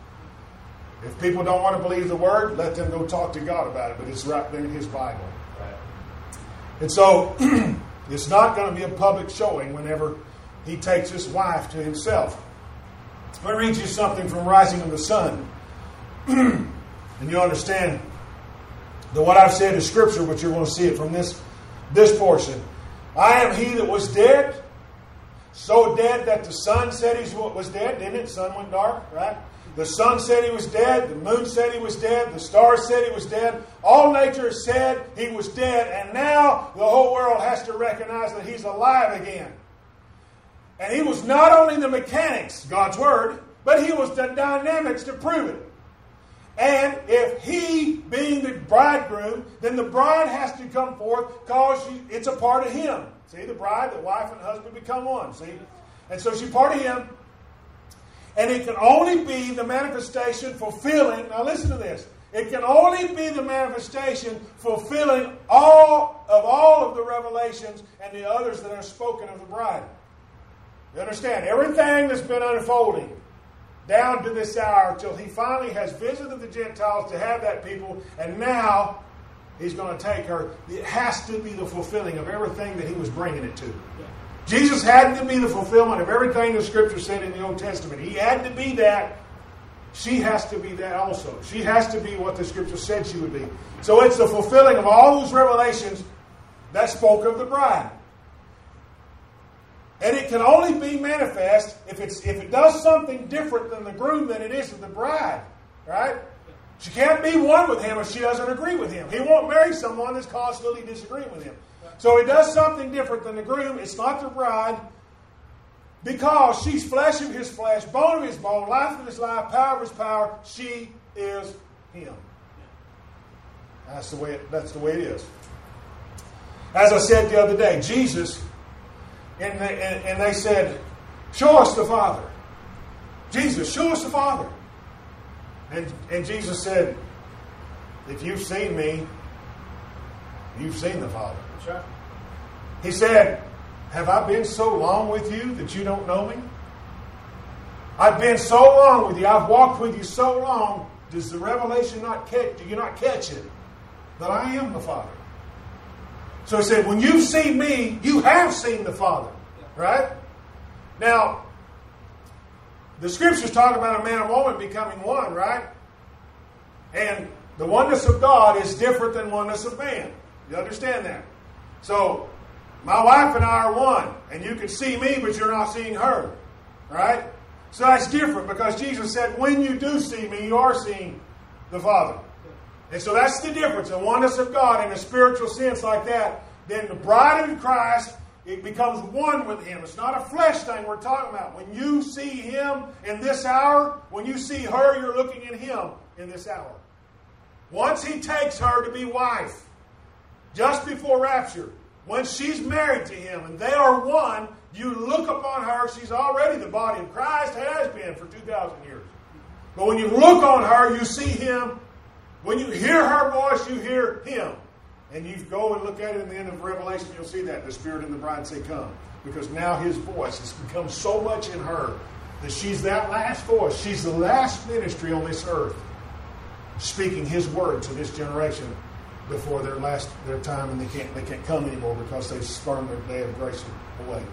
If people don't want to believe the Word, let them go talk to God about it, but it's right there in His Bible. Right. And so, it's not going to be a public showing whenever He takes His wife to Himself. Let me read you something from Rising of the Sun. And you'll understand that what I've said is Scripture, but you're going to see it from this, this portion. I am He that was dead, so dead that the sun said He was dead, didn't it? The sun went dark, right? The sun said He was dead. The moon said He was dead. The stars said He was dead. All nature said He was dead. And now the whole world has to recognize that He's alive again. And He was not only the mechanics, God's Word, but He was the dynamics to prove it. And if He, being the bridegroom, then the bride has to come forth because it's a part of Him. See, the bride, the wife and husband become one. See? And so she's part of Him. And it can only be the manifestation fulfilling, now listen to this, it can only be the manifestation fulfilling all of all of the revelations and the others that are spoken of the bride. You understand? Everything that's been unfolding down to this hour till He finally has visited the Gentiles to have that people, and now He's going to take her. It has to be the fulfilling of everything that He was bringing it to. Yeah. Jesus had to be the fulfillment of everything the Scripture said in the Old Testament. He had to be that. She has to be that also. She has to be what the Scripture said she would be. So it's the fulfilling of all those revelations that spoke of the bride. And it can only be manifest if it's if it does something different than the groom than it is of the bride. Right? She can't be one with him if she doesn't agree with him. He won't marry someone that's constantly disagreeing with him. So he does something different than the groom. It's not the bride. Because she's flesh of his flesh, bone of his bone, life of his life, power of his power. She is him. That's the way it, that's the way it is. As I said the other day, Jesus, and they, and, and they said, show us the Father. Jesus, show us the Father. And, and Jesus said, if you've seen me, you've seen the Father. That's right. He said, have I been so long with you that you don't know me? I've been so long with you. I've walked with you so long. Does the revelation not catch? Do you not catch it? That I am the Father. So he said, when you've seen me, you have seen the Father. Right? Now, the Scriptures talk about a man and woman becoming one, right? And the oneness of God is different than oneness of man. You understand that? So, my wife and I are one, and you can see me, but you're not seeing her. Right? So that's different because Jesus said, when you do see me, you are seeing the Father. And so that's the difference. The oneness of God in a spiritual sense like that. Then the bride of Christ, it becomes one with Him. It's not a flesh thing we're talking about. When you see Him in this hour, when you see her, you're looking at Him in this hour. Once He takes her to be wife, just before rapture, when she's married to Him and they are one, you look upon her. She's already the body of Christ, has been for two thousand years. But when you look on her, you see Him. When you hear her voice, you hear Him. And you go and look at it in the end of Revelation, you'll see that. The Spirit and the bride say, come. Because now His voice has become so much in her that she's that last voice. She's the last ministry on this earth speaking His word to this generation before their last their time, and they can't they can't come anymore because they've spurned their day of grace away.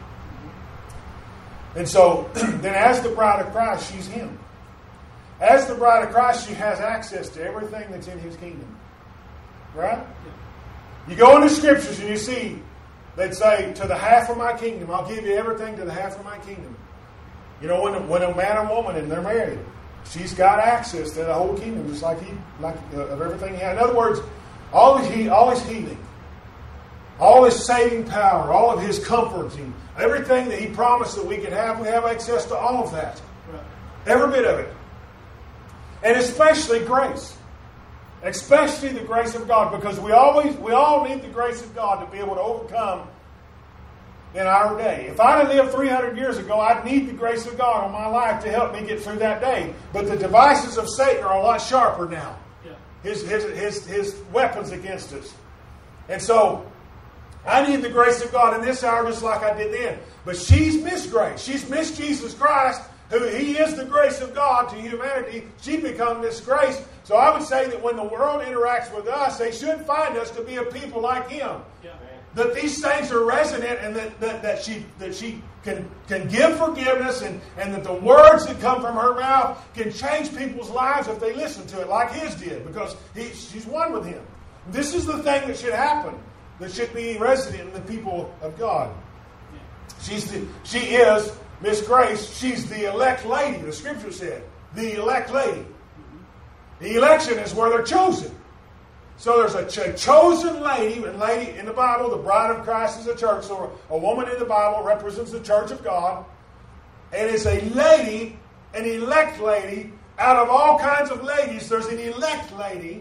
And so, then as the bride of Christ, she's Him. As the bride of Christ, she has access to everything that's in His kingdom. Right? You go into Scriptures and you see, they'd say, to the half of my kingdom, I'll give you everything to the half of my kingdom. You know, when a, when a man and woman and they're married, she's got access to the whole kingdom, just like he, like uh, of everything he had. In other words, all his, he, all his healing, all His saving power, all of His comforting, everything that He promised that we could have, we have access to all of that. Right. Every bit of it. And especially grace. Especially the grace of God, because we always we all need the grace of God to be able to overcome in our day. If I'd have lived three hundred years ago, I'd need the grace of God in my life to help me get through that day. But the devices of Satan are a lot sharper now. Yeah. His, his, his, his weapons against us. And so, I need the grace of God in this hour just like I did then. But she's missed grace. She's missed Jesus Christ, who He is the grace of God to humanity. She become disgraced. So I would say that when the world interacts with us, they should find us to be a people like Him. Yeah. That these things are resonant, and that, that, that she that she can, can give forgiveness, and, and that the words that come from her mouth can change people's lives if they listen to it like His did, because he, she's one with Him. This is the thing that should happen, that should be resident in the people of God. She's the, she is Miss Grace. She's the elect lady, the Scripture said. The elect lady. The election is where they're chosen. So there's a ch- chosen lady, and lady in the Bible, the bride of Christ is a church. So a woman in the Bible represents the church of God. And it's a lady, an elect lady. Out of all kinds of ladies, there's an elect lady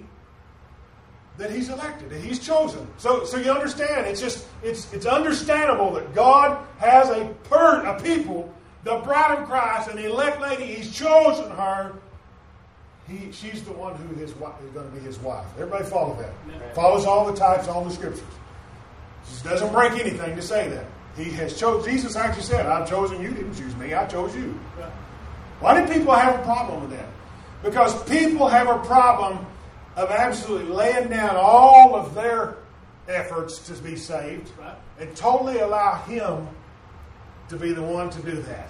that He's elected, that He's chosen. So, so you understand, it's just it's it's understandable that God has a per, a people, the bride of Christ, an elect lady. He's chosen her. He, she's the one who his wife, is going to be His wife. Everybody follow that. Yeah. Follows all the types, all the Scriptures. Just doesn't break anything to say that. He has chosen. Jesus actually said, "I've chosen you. Didn't choose me. I chose you." Right. Why do people have a problem with that? Because people have a problem of absolutely laying down all of their efforts to be saved, Right. and totally allow Him to be the one to do that.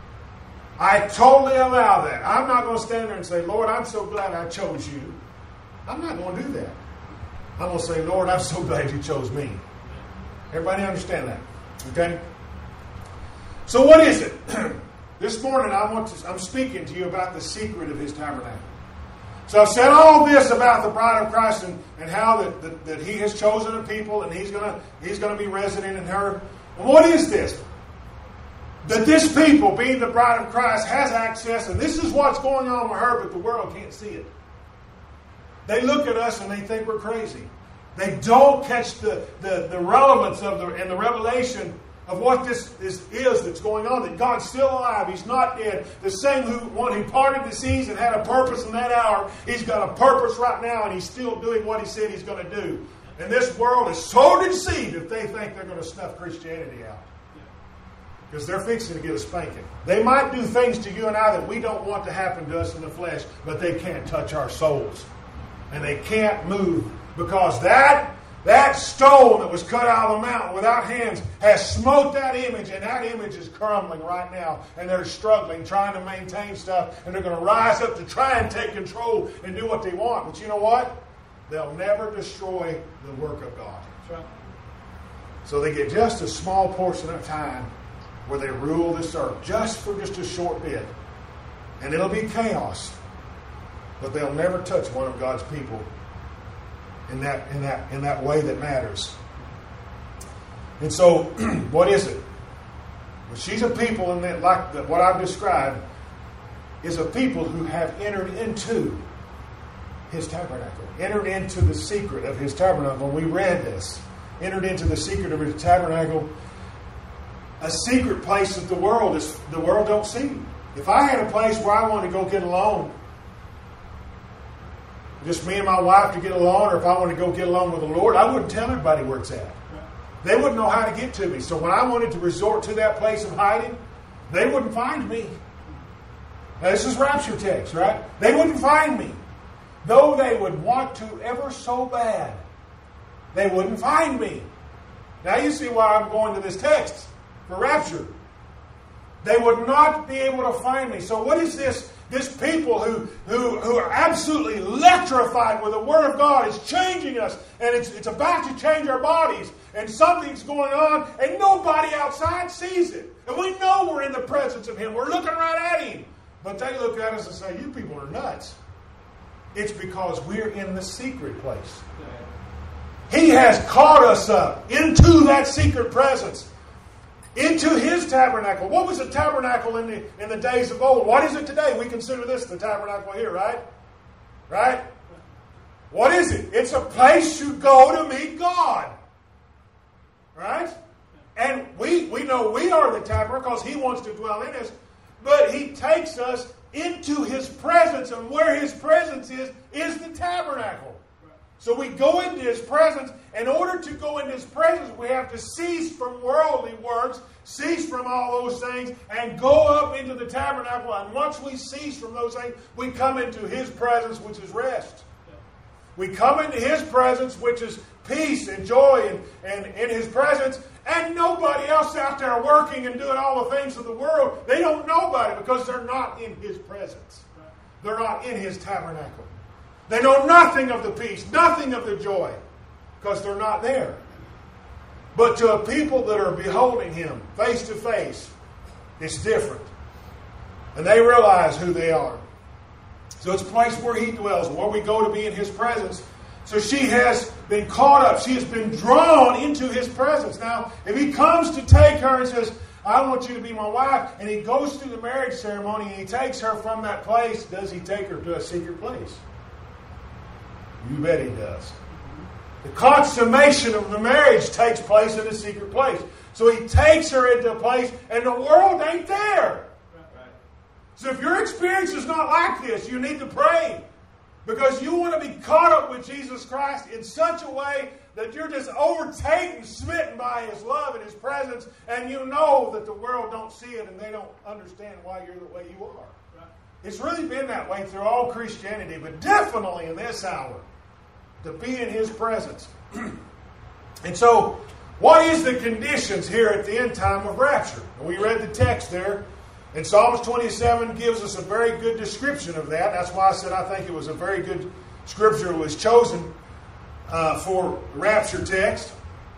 I totally allow that. I'm not going to stand there and say, "Lord, I'm so glad I chose you." I'm not going to do that. I'm going to say, "Lord, I'm so glad you chose me." Everybody understand that? Okay? So what is it? This morning I want to, I'm speaking to you about the secret of His tabernacle. So I've said all this about the bride of Christ, and, and how that, that, that He has chosen a people, and He's going to He's going to be resident in her. And what is this? That this people, being the bride of Christ, has access, and this is what's going on with her, but the world can't see it. They look at us and they think we're crazy. They don't catch the, the, the relevance of the and the revelation of what this is, is that's going on, that God's still alive. He's not dead. The same who, one who parted the seas and had a purpose in that hour, He's got a purpose right now, and He's still doing what He said He's going to do. And this world is so deceived if they think they're going to snuff Christianity out. Because they're fixing to get a spanking. They might do things to you and I that we don't want to happen to us in the flesh, but they can't touch our souls. And they can't move, because that That stone that was cut out of the mountain without hands has smote that image, and that image is crumbling right now. And they're struggling, trying to maintain stuff, and they're going to rise up to try and take control and do what they want. But you know what? They'll never destroy the work of God. That's right. So they get just a small portion of time where they rule this earth, just for just a short bit. And it'll be chaos. But they'll never touch one of God's people in that in that in that way that matters. And so, what is it? Well, she's a people, in that, like the, what I've described, is a people who have entered into His tabernacle, entered into the secret of His tabernacle. We read this, entered into the secret of His tabernacle, a secret place that the world is the world don't see. If I had a place where I wanted to go get alone, just me and my wife to get along, or if I want to go get along with the Lord, I wouldn't tell everybody where it's at. They wouldn't know how to get to me. So when I wanted to resort to that place of hiding, they wouldn't find me. Now, this is rapture text, right? They wouldn't find me. Though they would want to ever so bad, they wouldn't find me. Now you see why I'm going to this text for rapture. They would not be able to find me. So what is this? This people who, who, who are absolutely electrified with the Word of God is changing us. And it's, it's about to change our bodies. And something's going on, and nobody outside sees it. And we know we're in the presence of Him. We're looking right at Him. But they look at us and say, "You people are nuts." It's because we're in the secret place. He has caught us up into that secret presence, into His tabernacle. What was the tabernacle in the in the days of old? What is it today? We consider this the tabernacle here, right? Right? What is it? It's a place you go to meet God. Right? And we, we know we are the tabernacle because He wants to dwell in us. But He takes us into His presence. And where His presence is, is the tabernacle. So we go into His presence. In order to go into His presence, we have to cease from worldly works, cease from all those things, and go up into the tabernacle. And once we cease from those things, we come into His presence, which is rest. We come into His presence, which is peace and joy, and, and in His presence, and nobody else out there working and doing all the things of the world, they don't know about it because they're not in His presence. They're not in His tabernacle. They know nothing of the peace, nothing of the joy, because they're not there. But to a people that are beholding Him face to face, it's different. And they realize who they are. So it's a place where He dwells, where we go to be in His presence. So she has been caught up. She has been drawn into His presence. Now, if He comes to take her and says, I want you to be my wife, and He goes through the marriage ceremony and He takes her from that place, does He take her to a secret place? You bet He does. The consummation of the marriage takes place in a secret place. So He takes her into a place, and the world ain't there. So if your experience is not like this, you need to pray. Because you want to be caught up with Jesus Christ in such a way that you're just overtaken, smitten by His love and His presence, and you know that the world don't see it and they don't understand why you're the way you are. It's really been that way through all Christianity, but definitely in this hour, to be in His presence. And so, what is the conditions here at the end time of rapture? We read the text there. And Psalms twenty-seven gives us a very good description of that. That's why I said I think it was a very good scripture that was chosen uh, for the rapture text.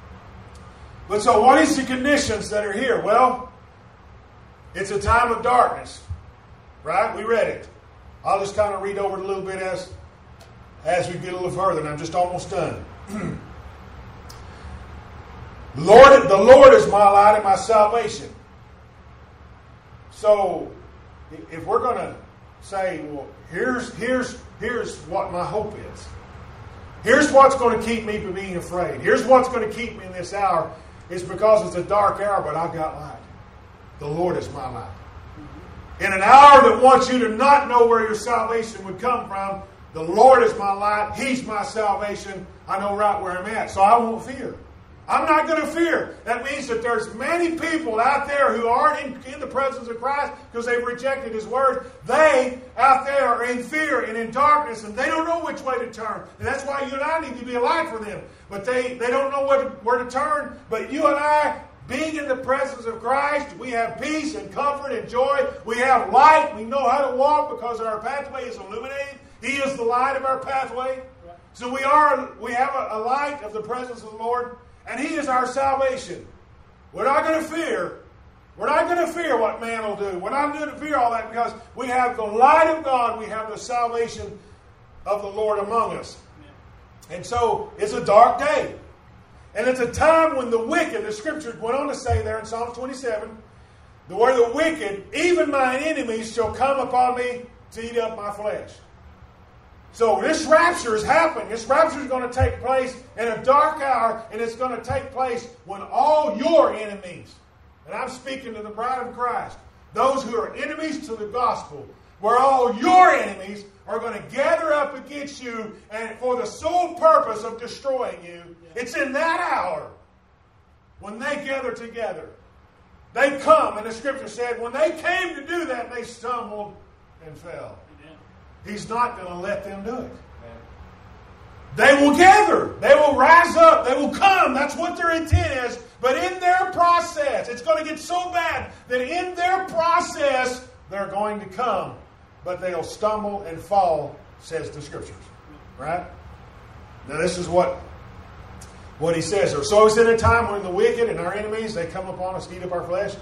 But so what is the conditions that are here? Well, it's a time of darkness. Right? We read it. I'll just kind of read over it a little bit as, as we get a little further, and I'm just almost done. Lord, the Lord is my light and my salvation. So, if we're going to say, well, here's, here's, here's what my hope is. Here's what's going to keep me from being afraid. Here's what's going to keep me in this hour. It's because it's a dark hour, but I've got light. The Lord is my light. In an hour that wants you to not know where your salvation would come from, the Lord is my light. He's my salvation. I know right where I'm at, so I won't fear. I'm not going to fear. That means that there's many people out there who aren't in, in the presence of Christ because they've rejected His Word. They, out there, are in fear and in darkness, and they don't know which way to turn. And that's why you and I need to be a light for them. But they, they don't know where to, where to turn. But you and I, being in the presence of Christ, we have peace and comfort and joy. We have light. We know how to walk because our pathway is illuminated. He is the light of our pathway. So we are. We have a, a light of the presence of the Lord. And He is our salvation. We're not going to fear. We're not going to fear what man will do. We're not going to fear all that because we have the light of God. We have the salvation of the Lord among us. And so it's a dark day. And it's a time when the wicked, the Scripture went on to say there in Psalms twenty-seven, the word of the wicked, even mine enemies shall come upon me to eat up my flesh. So this rapture is happening. This rapture is going to take place in a dark hour, and it's going to take place when all your enemies, and I'm speaking to the bride of Christ, those who are enemies to the gospel, where all your enemies are going to gather up against you and for the sole purpose of destroying you. It's in that hour when they gather together. They come, and the Scripture said, when they came to do that, they stumbled and fell. He's not going to let them do it. They will gather. They will rise up. They will come. That's what their intent is. But in their process, it's going to get so bad that in their process, they're going to come. But they'll stumble and fall, says the Scriptures. Right? Now this is what, what he says there. So it's in a time when the wicked and our enemies, they come upon us to eat up our flesh.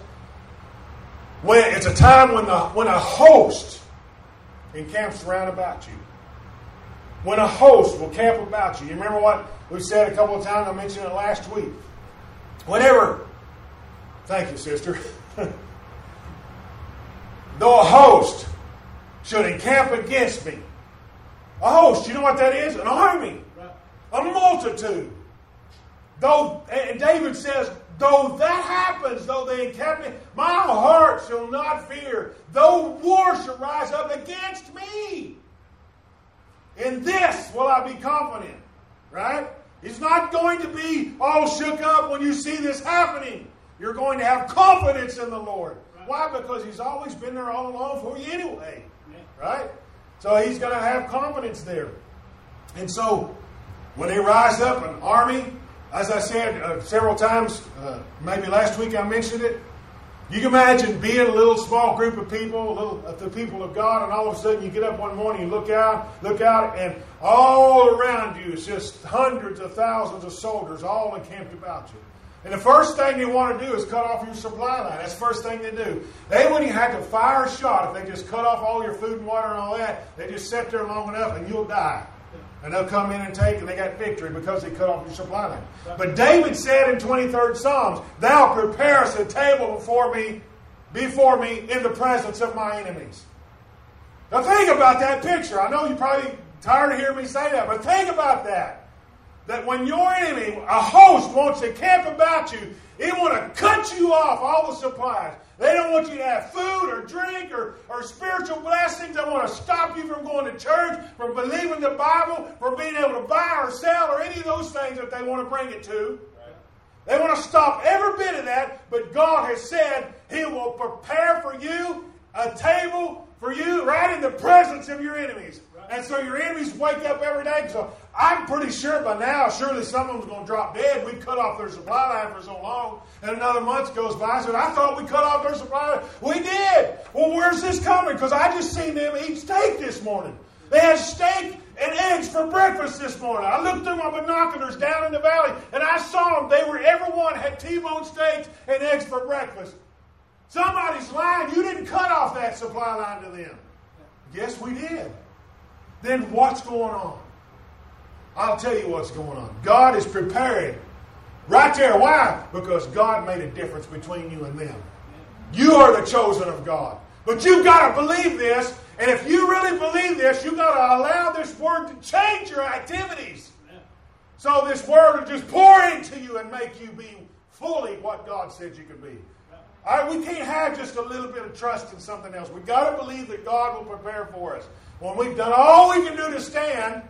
When it's a time when the when a host encamps round about you. when a host will camp about you. You remember what we said a couple of times? I mentioned it last week. Whenever, thank you, sister. Though a host should encamp against me. A host, you know what that is? An army. A multitude. Though, and David says, though that happens, though they encamp me, my heart shall not fear. Though war shall rise up against me. In this will I be confident. Right? It's not going to be all shook up when you see this happening. You're going to have confidence in the Lord. Why? Because He's always been there all along for you anyway. Right? So He's going to have confidence there. And so, when they rise up, an army, as I said uh, several times, uh, maybe last week I mentioned it, you can imagine being a little small group of people, a little, uh, the people of God, and all of a sudden you get up one morning, you look out, look out, and all around you is just hundreds of thousands of soldiers all encamped about you. And the first thing they want to do is cut off your supply line. That's the first thing they do. They wouldn't even have to fire a shot if they just cut off all your food and water and all that. They just sit there long enough and you'll die. And they'll come in and take, and they got victory because they cut off your supply line. But David said in twenty-third Psalms, Thou prepare us a table before me, before me in the presence of my enemies. Now think about that picture. I know you're probably tired of hearing me say that, but think about that. That when your enemy, a host, wants to camp about you, they want to cut you off all the supplies. They don't want you to have food or drink or, or spiritual blessings. They want to stop you from going to church, from believing the Bible, from being able to buy or sell or any of those things that they want to bring it to. Right. They want to stop every bit of that, but God has said He will prepare for you a table for you right in the presence of your enemies. Right. And so your enemies wake up every day. So I'm pretty sure by now, surely some of them's going to drop dead. We cut off their supply line for so long. And another month goes by. I said, I thought we cut off their supply line. We did. Well, where's this coming? Because I just seen them eat steak this morning. They had steak and eggs for breakfast this morning. I looked through my binoculars down in the valley, and I saw them. They were, everyone had T-bone steaks and eggs for breakfast. Somebody's lying. You didn't cut off that supply line to them. Yes, we did. Then what's going on? I'll tell you what's going on. God is preparing. Right there. Why? Because God made a difference between you and them. You are the chosen of God. But you've got to believe this. And if you really believe this, you've got to allow this word to change your activities. So this word will just pour into you and make you be fully what God said you could be. All right, we can't have just a little bit of trust in something else. We've got to believe that God will prepare for us. When we've done all we can do to stand,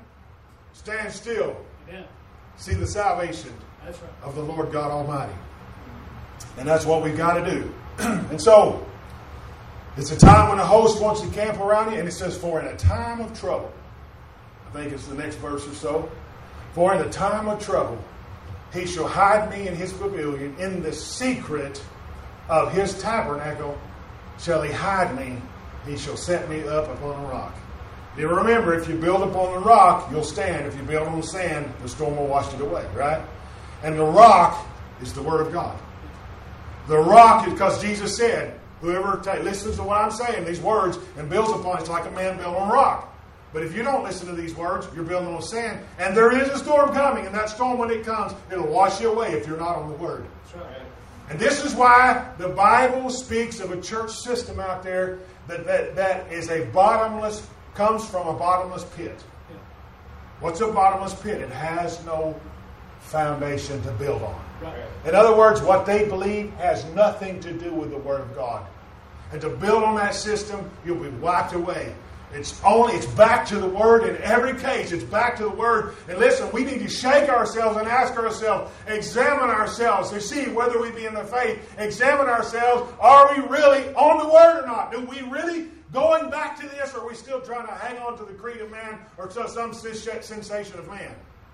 stand still. Amen. See the salvation that's right. of the Lord God Almighty. And that's what we've got to do. And so, it's a time when a host wants to camp around you, and it says, for in a time of trouble. I think it's the next verse or so. For in the time of trouble, He shall hide me in His pavilion, in the secret of His tabernacle shall He hide me. He shall set me up upon a rock. You remember, if you build upon the rock, you'll stand. If you build on the sand, the storm will wash it away, right? And the rock is the Word of God. The rock is because Jesus said, whoever t- listens to what I'm saying, these words, and builds upon it, it's like a man built on a rock. But if you don't listen to these words, you're building on sand, and there is a storm coming, and that storm, when it comes, it'll wash you away if you're not on the Word. That's right. And this is why the Bible speaks of a church system out there that, that, that is a bottomless, comes from a bottomless pit. Yeah. What's a bottomless pit? It has no foundation to build on. Right. In other words, what they believe has nothing to do with the Word of God. And to build on that system, you'll be wiped away. It's only it's back to the Word in every case. It's back to the Word. And listen, we need to shake ourselves and ask ourselves, examine ourselves to see whether we be in the faith. Examine ourselves. Are we really on the Word or not? Do we really going back to this, or are we still trying to hang on to the creed of man or to some sensation of man?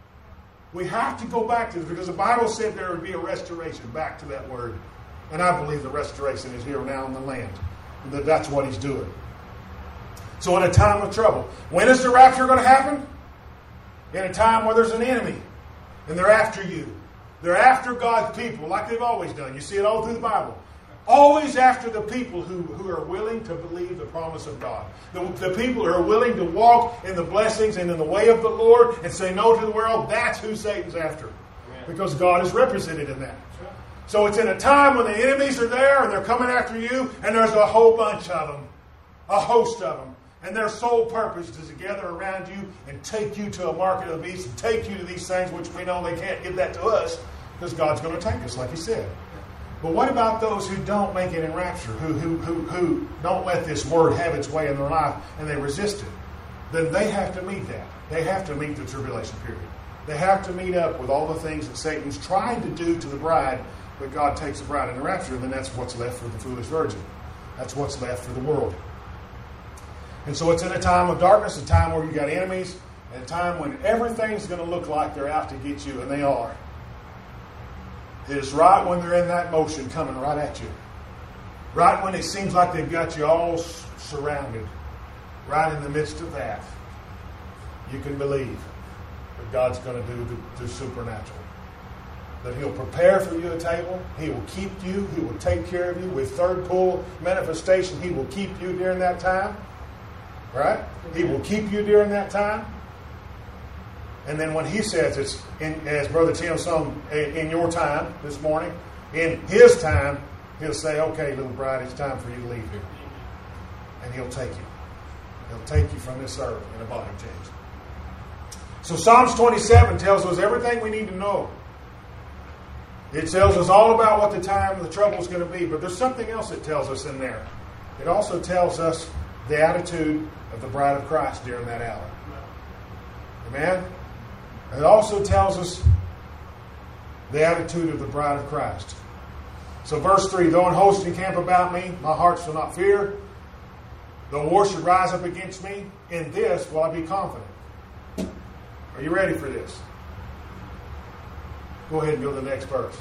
We have to go back to this because the Bible said there would be a restoration back to that Word. And I believe the restoration is here now in the land. And that that's what He's doing. So in a time of trouble. When is the rapture going to happen? In a time where there's an enemy. And they're after you. They're after God's people like they've always done. You see it all through the Bible. always after the people who, who are willing to believe the promise of God. The, the people who are willing to walk in the blessings and in the way of the Lord and say no to the world, that's who Satan's after. Because God is represented in that. So it's in a time when the enemies are there and they're coming after you, and there's a whole bunch of them, a host of them. And their sole purpose is to gather around you and take you to a market of the beast and take you to these things which we know they can't give that to us because God's going to take us, like He said. But what about those who don't make it in rapture, who, who, who, who don't let this word have its way in their life and they resist it? Then they have to meet that. They have to meet the tribulation period. They have to meet up with all the things that Satan's trying to do to the bride, but God takes the bride in the rapture, and then that's what's left for the foolish virgin. That's what's left for the world. And so it's in a time of darkness, a time where you got enemies, and a time when everything's going to look like they're out to get you, and they are. It is right when they're in that motion coming right at you. Right when it seems like they've got you all surrounded. Right in the midst of that, you can believe that God's going to do the, the supernatural. That He'll prepare for you a table. He will keep you. He will take care of you. With third pull manifestation, He will keep you during that time. Right? He will keep you during that time. And then when He says it's, in, as Brother Tim sung, in your time this morning, in His time, He'll say, okay, little bride, it's time for you to leave here. And He'll take you. He'll take you from this earth in a body change. So Psalms twenty-seven tells us everything we need to know. It tells us all about what the time of the trouble is going to be. But there's something else it tells us in there. It also tells us the attitude of the bride of Christ during that hour. Amen? It also tells us the attitude of the bride of Christ. So verse three, though an host encamp about me, my heart shall not fear. Though war should rise up against me, in this will I be confident. Are you ready for this? Go ahead and go to the next verse.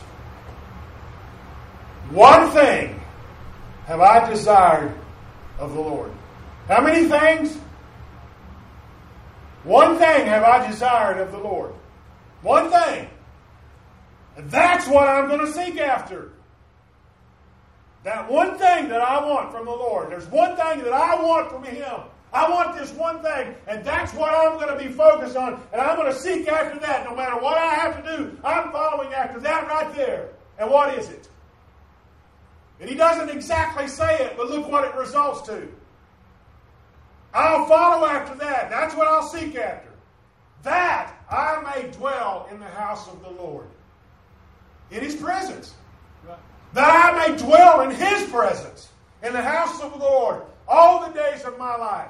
One thing have I desired of the Lord. How many things? One thing have I desired of the Lord. One thing. And that's what I'm going to seek after. That one thing that I want from the Lord. There's one thing that I want from Him. I want this one thing, and that's what I'm going to be focused on, and I'm going to seek after that no matter what I have to do. I'm following after that right there. And what is it? And He doesn't exactly say it, but look what it results to. I'll follow after that. That's what I'll seek after. That I may dwell in the house of the Lord. In His presence. Right. That I may dwell in His presence. In the house of the Lord. All the days of my life.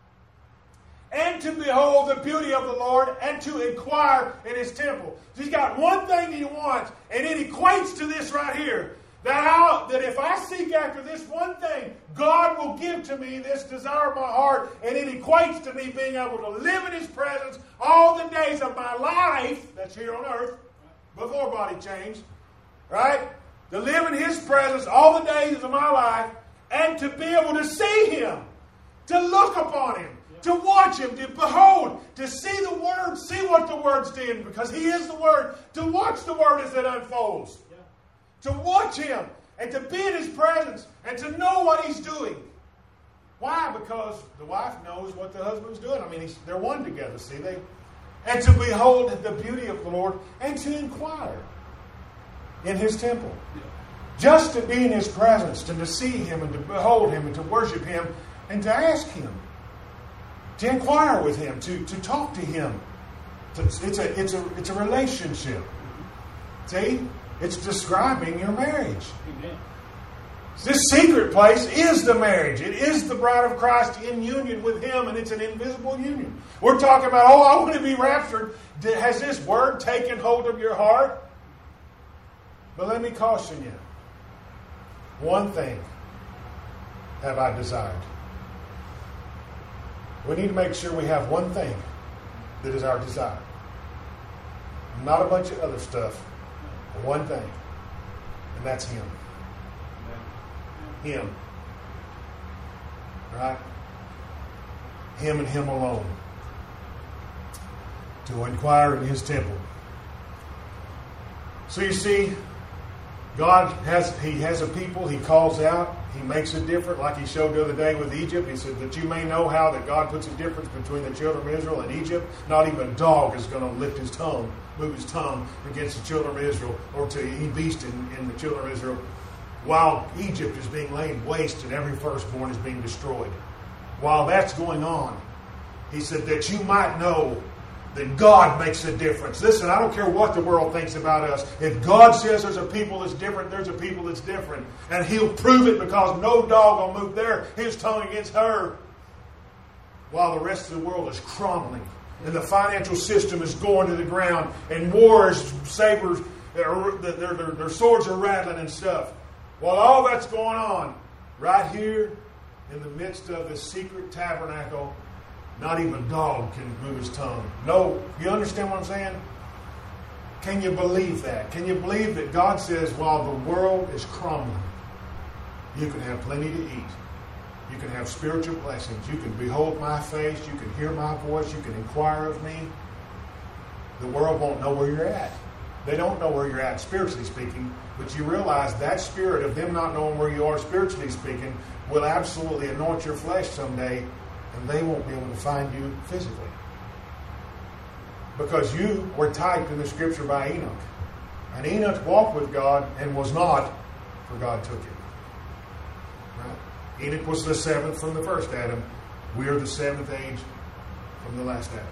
And to behold the beauty of the Lord. And to inquire in His temple. So He's got one thing He wants. And it equates to this right here. That, I'll, that if I seek after this one thing, God will give to me this desire of my heart, and it equates to me being able to live in His presence all the days of my life, that's here on earth, before body change, right? To live in His presence all the days of my life, and to be able to see Him, to look upon Him, to watch Him, to behold, to see the Word, see what the Word's doing, because He is the Word, to watch the Word as it unfolds. To watch Him and to be in His presence and to know what He's doing. Why? Because the wife knows what the husband's doing. I mean, he's, they're one together, see they? And to behold the beauty of the Lord and to inquire in His temple. Just to be in His presence, and to see Him and to behold Him and to worship Him and to ask Him. To inquire with Him, to, to talk to Him. It's a, it's, a, it's a relationship. See? It's describing your marriage. Amen. This secret place is the marriage. It is the bride of Christ in union with Him, and it's an invisible union. We're talking about, oh, I want to be raptured. Has this word taken hold of your heart? But let me caution you. One thing have I desired. We need to make sure we have one thing that is our desire. Not a bunch of other stuff. One thing, and that's Him. Him. Right? Him and Him alone. To inquire in His temple. So you see, God has, He has a people He calls out. He makes a difference, like He showed the other day with Egypt. He said that you may know how that God puts a difference between the children of Israel and Egypt. Not even a dog is going to lift his tongue, move his tongue against the children of Israel or to any beast in, in the children of Israel, while Egypt is being laid waste and every firstborn is being destroyed. While that's going on, He said that you might know that God makes a difference. Listen, I don't care what the world thinks about us. If God says there's a people that's different, there's a people that's different. And He'll prove it, because no dog will move their his tongue against her while the rest of the world is crumbling. And the financial system is going to the ground. And wars, sabers, their, their, their, their swords are rattling and stuff. While all that's going on, right here in the midst of this secret tabernacle, not even a dog can move his tongue. No, you understand what I'm saying? Can you believe that? Can you believe that God says, while the world is crumbling, you can have plenty to eat. You can have spiritual blessings. You can behold my face. You can hear my voice. You can inquire of me. The world won't know where you're at. They don't know where you're at, spiritually speaking. But you realize that spirit of them not knowing where you are, spiritually speaking, will absolutely anoint your flesh someday, and they won't be able to find you physically. Because you were typed in the Scripture by Enoch. And Enoch walked with God and was not, for God took him. Right? Enoch was the seventh from the first Adam. We are the seventh age from the last Adam.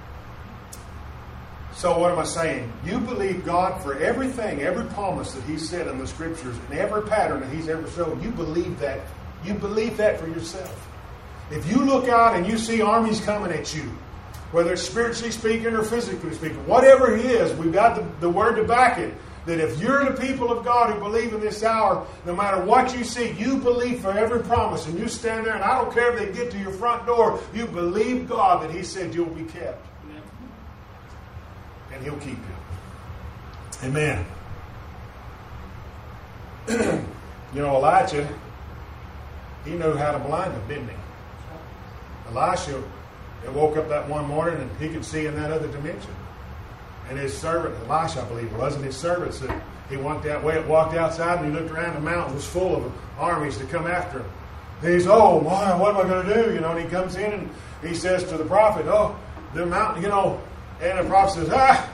So what am I saying? You believe God for everything, every promise that He said in the Scriptures, and every pattern that He's ever showed. You believe that. You believe that for yourself. If you look out and you see armies coming at you, whether it's spiritually speaking or physically speaking, whatever it is, we've got the, the word to back it. That if you're the people of God who believe in this hour, no matter what you see, you believe for every promise. And you stand there, and I don't care if they get to your front door, you believe God that He said you'll be kept. And He'll keep you. Amen. You know, Elijah, he knew how to blind them, didn't he? Elisha woke up that one morning and he could see in that other dimension. And his servant, Elisha, I believe it was, and his servant said, he walked that way, walked outside, and he looked around. The mountain was full of armies to come after him. And he's, oh, my, what am I going to do? You know, and he comes in and he says to the prophet, oh, the mountain, you know, and the prophet says, ah,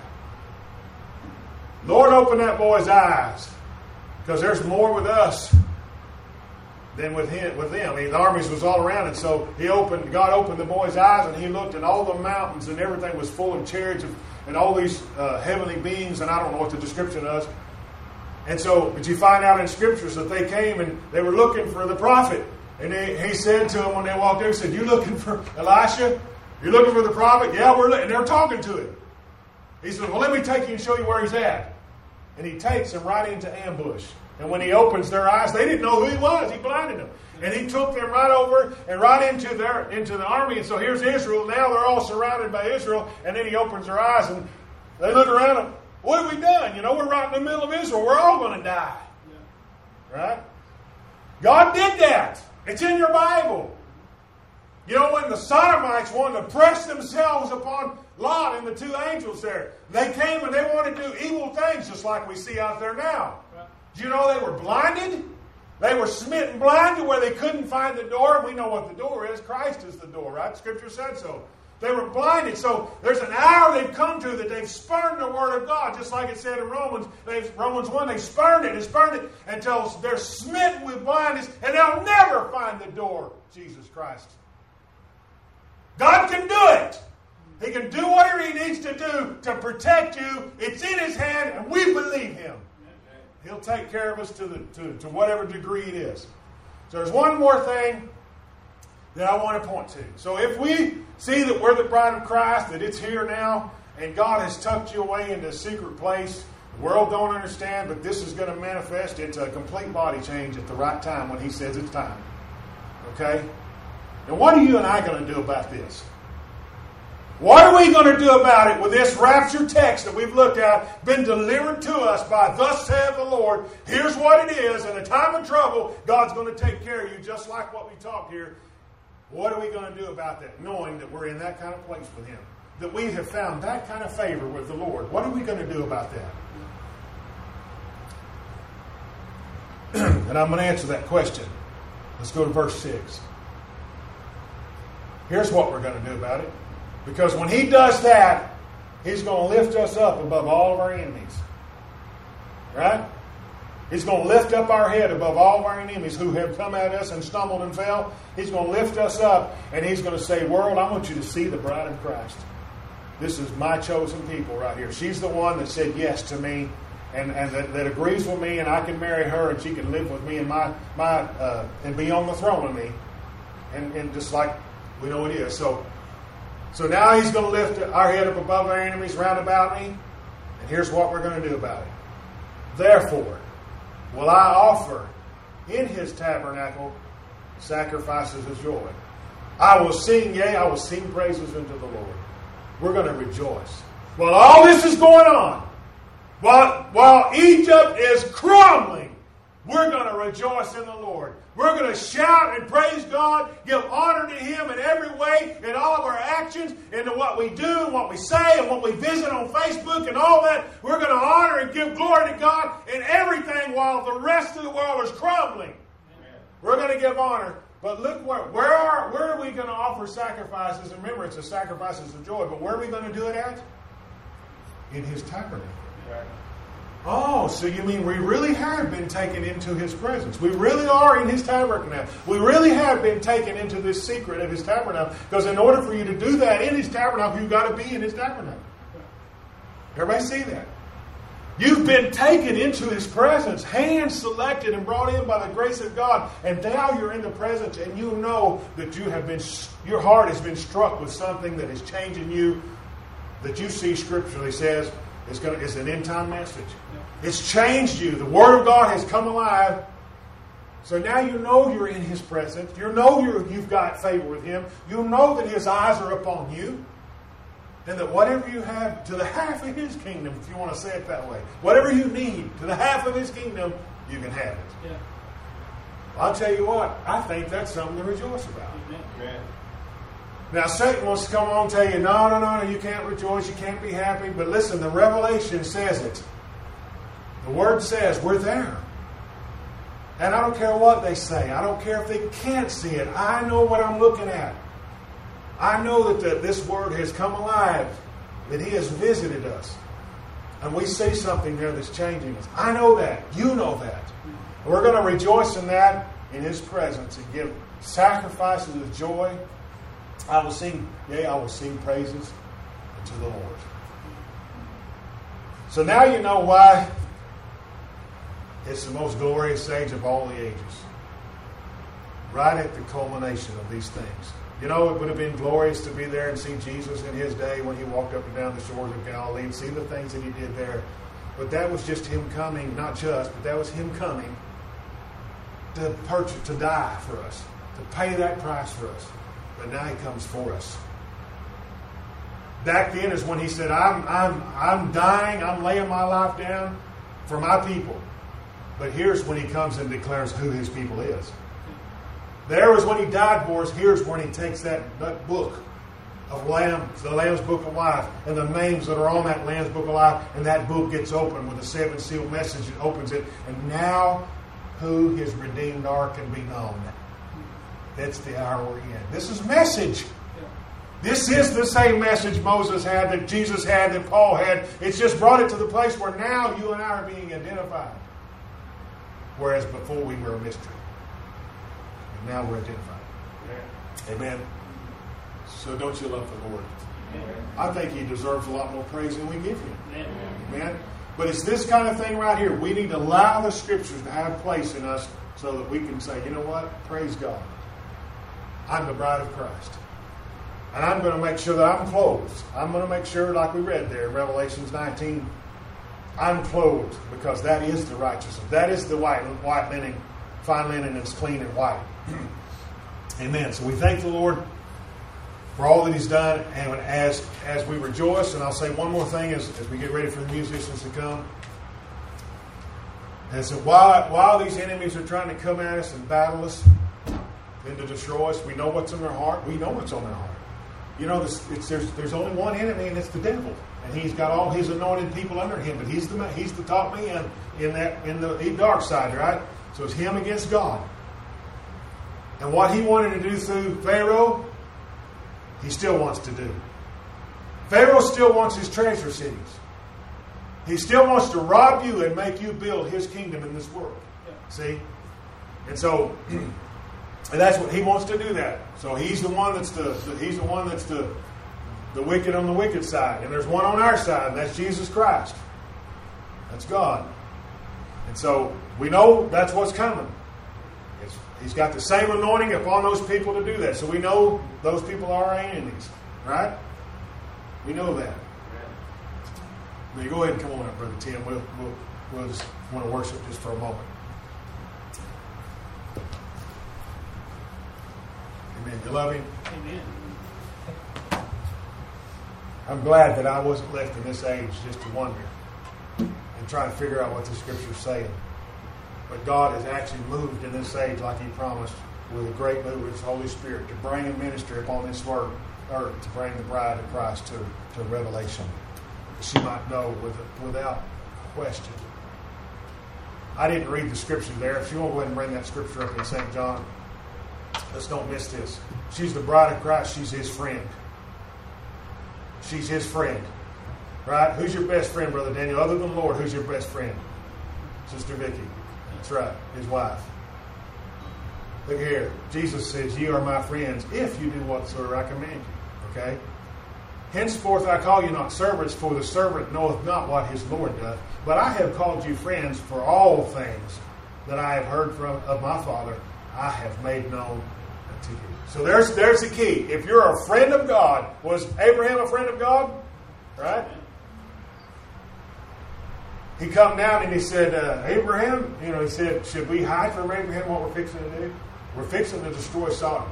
Lord, open that boy's eyes, because there's more with us than with him. With them, I mean, the armies was all around, and so he opened. God opened the boy's eyes, and he looked, and all the mountains and everything was full of chariots of, and all these uh, heavenly beings, and I don't know what the description is. And so, but you find out in Scriptures that they came and they were looking for the prophet, and he, he said to them when they walked there, he said, "You looking for Elisha? You're looking for the prophet? Yeah, we're." And they're talking to him. He said, "Well, let me take you and show you where he's at." And he takes them right into ambush. And when he opens their eyes, they didn't know who he was. He blinded them. And he took them right over and right into their into the army. And so here's Israel. Now they're all surrounded by Israel. And then he opens their eyes and they look around and, what have we done? You know, we're right in the middle of Israel. We're all going to die. Yeah. Right? God did that. It's in your Bible. You know, when the Sodomites wanted to press themselves upon Lot and the two angels there, they came and they wanted to do evil things just like we see out there now. Do you know they were blinded? They were smitten blind to where they couldn't find the door. We know what the door is. Christ is the door, right? Scripture said so. They were blinded. So there's an hour they've come to that they've spurned the Word of God, just like it said in Romans. They've, Romans one, they spurned it and spurned it until they're smitten with blindness, and they'll never find the door, Jesus Christ. God can do it. He can do whatever He needs to do to protect you. It's in His hand, and we believe Him. He'll take care of us to, the, to, to whatever degree it is. So there's one more thing that I want to point to. So if we see that we're the bride of Christ, that it's here now, and God has tucked you away into a secret place, the world don't understand, but this is going to manifest into a complete body change at the right time when He says it's time. Okay? And what are you and I going to do about this? What are we going to do about it with this rapture text that we've looked at, been delivered to us by thus saith the Lord? Here's what it is. In a time of trouble, God's going to take care of you just like what we talked here. What are we going to do about that, knowing that we're in that kind of place with Him? That we have found that kind of favor with the Lord. What are we going to do about that? And I'm going to answer that question. Let's go to verse six. Here's what we're going to do about it. Because when he does that, he's going to lift us up above all of our enemies. Right? He's going to lift up our head above all of our enemies who have come at us and stumbled and fell. He's going to lift us up, and he's going to say, world, I want you to see the bride of Christ. This is my chosen people right here. She's the one that said yes to me and, and that, that agrees with me, and I can marry her, and she can live with me and my my uh, and be on the throne with me. And, and just like we know it is. So, so now he's going to lift our head up above our enemies round about me. And here's what we're going to do about it. Therefore, will I offer in his tabernacle sacrifices of joy. I will sing, yea, I will sing praises unto the Lord. We're going to rejoice. While all this is going on, while, while Egypt is crumbling, we're going to rejoice in the Lord. We're going to shout and praise God, give honor to Him in every way, in all of our actions, into what we do, and what we say, and what we visit on Facebook and all that. We're going to honor and give glory to God in everything while the rest of the world is crumbling. Amen. We're going to give honor. But look, where where are, where are we going to offer sacrifices? And remember, it's a sacrifices of joy. But where are we going to do it at? In His tabernacle. Right. Oh, so you mean we really have been taken into His presence. We really are in His tabernacle. We really have been taken into this secret of His tabernacle. Because in order for you to do that in His tabernacle, you've got to be in His tabernacle. Everybody see that? You've been taken into His presence, hand selected and brought in by the grace of God. And now you're in the presence and you know that you have been, your heart has been struck with something that is changing you, that you see scripturally says is going to, is an end time message. It's changed you. The Word of God has come alive. So now you know you're in His presence. You know you're, you've got favor with Him. You know that His eyes are upon you. And that whatever you have to the half of His kingdom, if you want to say it that way, whatever you need to the half of His kingdom, you can have it. Yeah. Well, I'll tell you what, I think that's something to rejoice about. Amen. Now, Satan wants to come along and tell you, no, no, no, no, you can't rejoice, you can't be happy. But listen, the Revelation says it. The Word says we're there. And I don't care what they say. I don't care if they can't see it. I know what I'm looking at. I know that the, this Word has come alive, that He has visited us. And we see something there that's changing us. I know that. You know that. And we're going to rejoice in that, in His presence, and give sacrifices of joy. I will sing, yea, I will sing praises unto the Lord. So now you know why it's the most glorious age of all the ages. Right at the culmination of these things. You know, it would have been glorious to be there and see Jesus in His day when He walked up and down the shores of Galilee and see the things that He did there. But that was just Him coming, not just, but that was Him coming to purchase, to die for us, to pay that price for us. But now He comes for us. Back then is when He said, I'm, I'm, I'm dying, I'm laying my life down for my people. But here's when He comes and declares who His people is. There was when He died for us. Here's when He takes that, that book of Lambs, the Lamb's Book of Life, and the names that are on that Lamb's Book of Life, and that book gets opened with a seven seal message. It opens it, and now who His redeemed are can be known. That's the hour we're in. This is message. This is the same message Moses had, that Jesus had, that Paul had. It's just brought it to the place where now you and I are being identified. Whereas before we were a mystery. Now we're identified. Amen. So don't you love the Lord? Amen. I think He deserves a lot more praise than we give Him. Amen. Amen. But it's this kind of thing right here. We need to allow the Scriptures to have place in us so that we can say, you know what? Praise God. I'm the bride of Christ. And I'm going to make sure that I'm clothed. I'm going to make sure, like we read there in Revelation nineteen, I'm clothed because that is the righteousness. That is the white, white linen, fine linen, and it's clean and white. Amen. So we thank the Lord for all that He's done, and as as we rejoice, and I'll say one more thing as, as we get ready for the musicians to come. And so while, while these enemies are trying to come at us and battle us and to destroy us, we know what's in their heart. We know what's on their heart. You know, this, it's, there's, there's only one enemy, and it's the devil. And he's got all his anointed people under him, but he's the he's the top man in that in the dark side, right? So it's him against God. And what he wanted to do through Pharaoh, he still wants to do. Pharaoh still wants his treasure cities. He still wants to rob you and make you build his kingdom in this world. See? And so, and that's what he wants to do that. So he's the one that's the, he's the one that's the, the wicked on the wicked side. And there's one on our side, and that's Jesus Christ. That's God. And so we know that's what's coming. It's, he's got the same anointing upon those people to do that. So we know those people are our enemies. Right? We know that. Now you go ahead and come on up, Brother Tim. We'll, we'll, we'll just want to worship just for a moment. Amen. You love him? Amen. I'm glad that I wasn't left in this age just to wonder and try to figure out what the Scripture's saying. But God has actually moved in this age like he promised with a great move of his Holy Spirit to bring a ministry upon this earth to bring the bride of Christ to, to revelation. She might know with, without question. I didn't read the scripture there. If you want to go ahead and bring that scripture up in Saint John, let's don't miss this. She's the bride of Christ. She's his friend. She's his friend. Right? Who's your best friend, Brother Daniel? Other than the Lord, who's your best friend? Sister Vicky. That's right. His wife. Look here. Jesus says, "Ye are my friends if you do whatsoever I command you." Okay? "Henceforth I call you not servants, for the servant knoweth not what his Lord doth. But I have called you friends, for all things that I have heard from of my Father, I have made known unto you." So there's there's the key. If you're a friend of God, was Abraham a friend of God? Right? He come down and he said, uh, Abraham, you know, he said, should we hide from Abraham what we're fixing to do? We're fixing to destroy Sodom.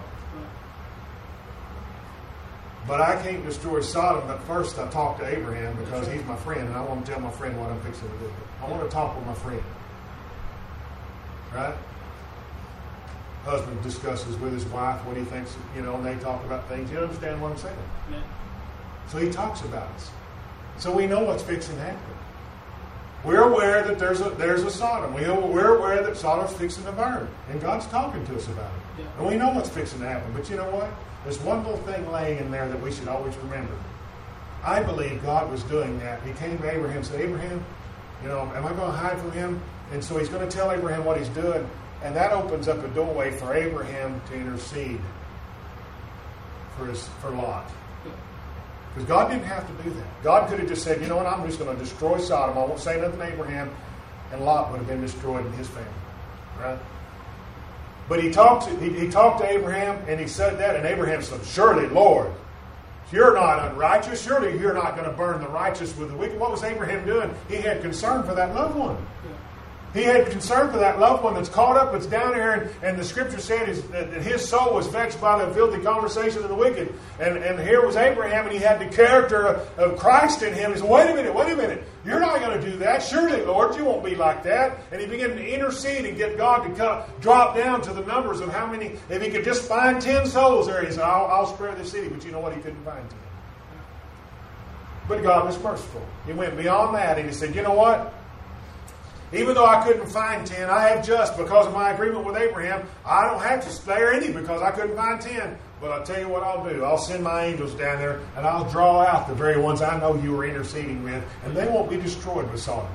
But I can't destroy Sodom, but first I talk to Abraham because he's my friend, and I want to tell my friend what I'm fixing to do. I want to talk with my friend. Right? Husband discusses with his wife what he thinks, you know, and they talk about things. You understand what I'm saying? Yeah. So he talks about us. So we know what's fixing to happen. We're aware that there's a there's a Sodom. We, we're aware that Sodom's fixing to burn. And God's talking to us about it. Yeah. And we know what's fixing to happen. But you know what? There's one little thing laying in there that we should always remember. I believe God was doing that. He came to Abraham and said, Abraham, you know, am I going to hide from him? And so he's going to tell Abraham what he's doing. And that opens up a doorway for Abraham to intercede for, his, for Lot. Because God didn't have to do that. God could have just said, you know what, I'm just going to destroy Sodom. I won't say nothing to Abraham. And Lot would have been destroyed in his family. Right? But he talked, to, he, he talked to Abraham, and he said that, and Abraham said, surely, Lord, you're not unrighteous. Surely you're not going to burn the righteous with the wicked. What was Abraham doing? He had concern for that loved one. He had concern for that loved one that's caught up, that's down there, and, and the scripture said is, that his soul was vexed by the filthy conversation of the wicked. And, and here was Abraham, and he had the character of, of Christ in him. He said, wait a minute, wait a minute. You're not going to do that. Surely, Lord, you won't be like that. And he began to intercede and get God to cut, drop down to the numbers of how many, if he could just find ten souls there, he said, I'll, I'll spare the city. But you know what? He couldn't find ten. But God was merciful. He went beyond that, and he said, you know what? Even though I couldn't find ten, I have just, because of my agreement with Abraham, I don't have to spare any because I couldn't find ten. But I'll tell you what I'll do. I'll send my angels down there, and I'll draw out the very ones I know you were interceding with, and they won't be destroyed with Sodom.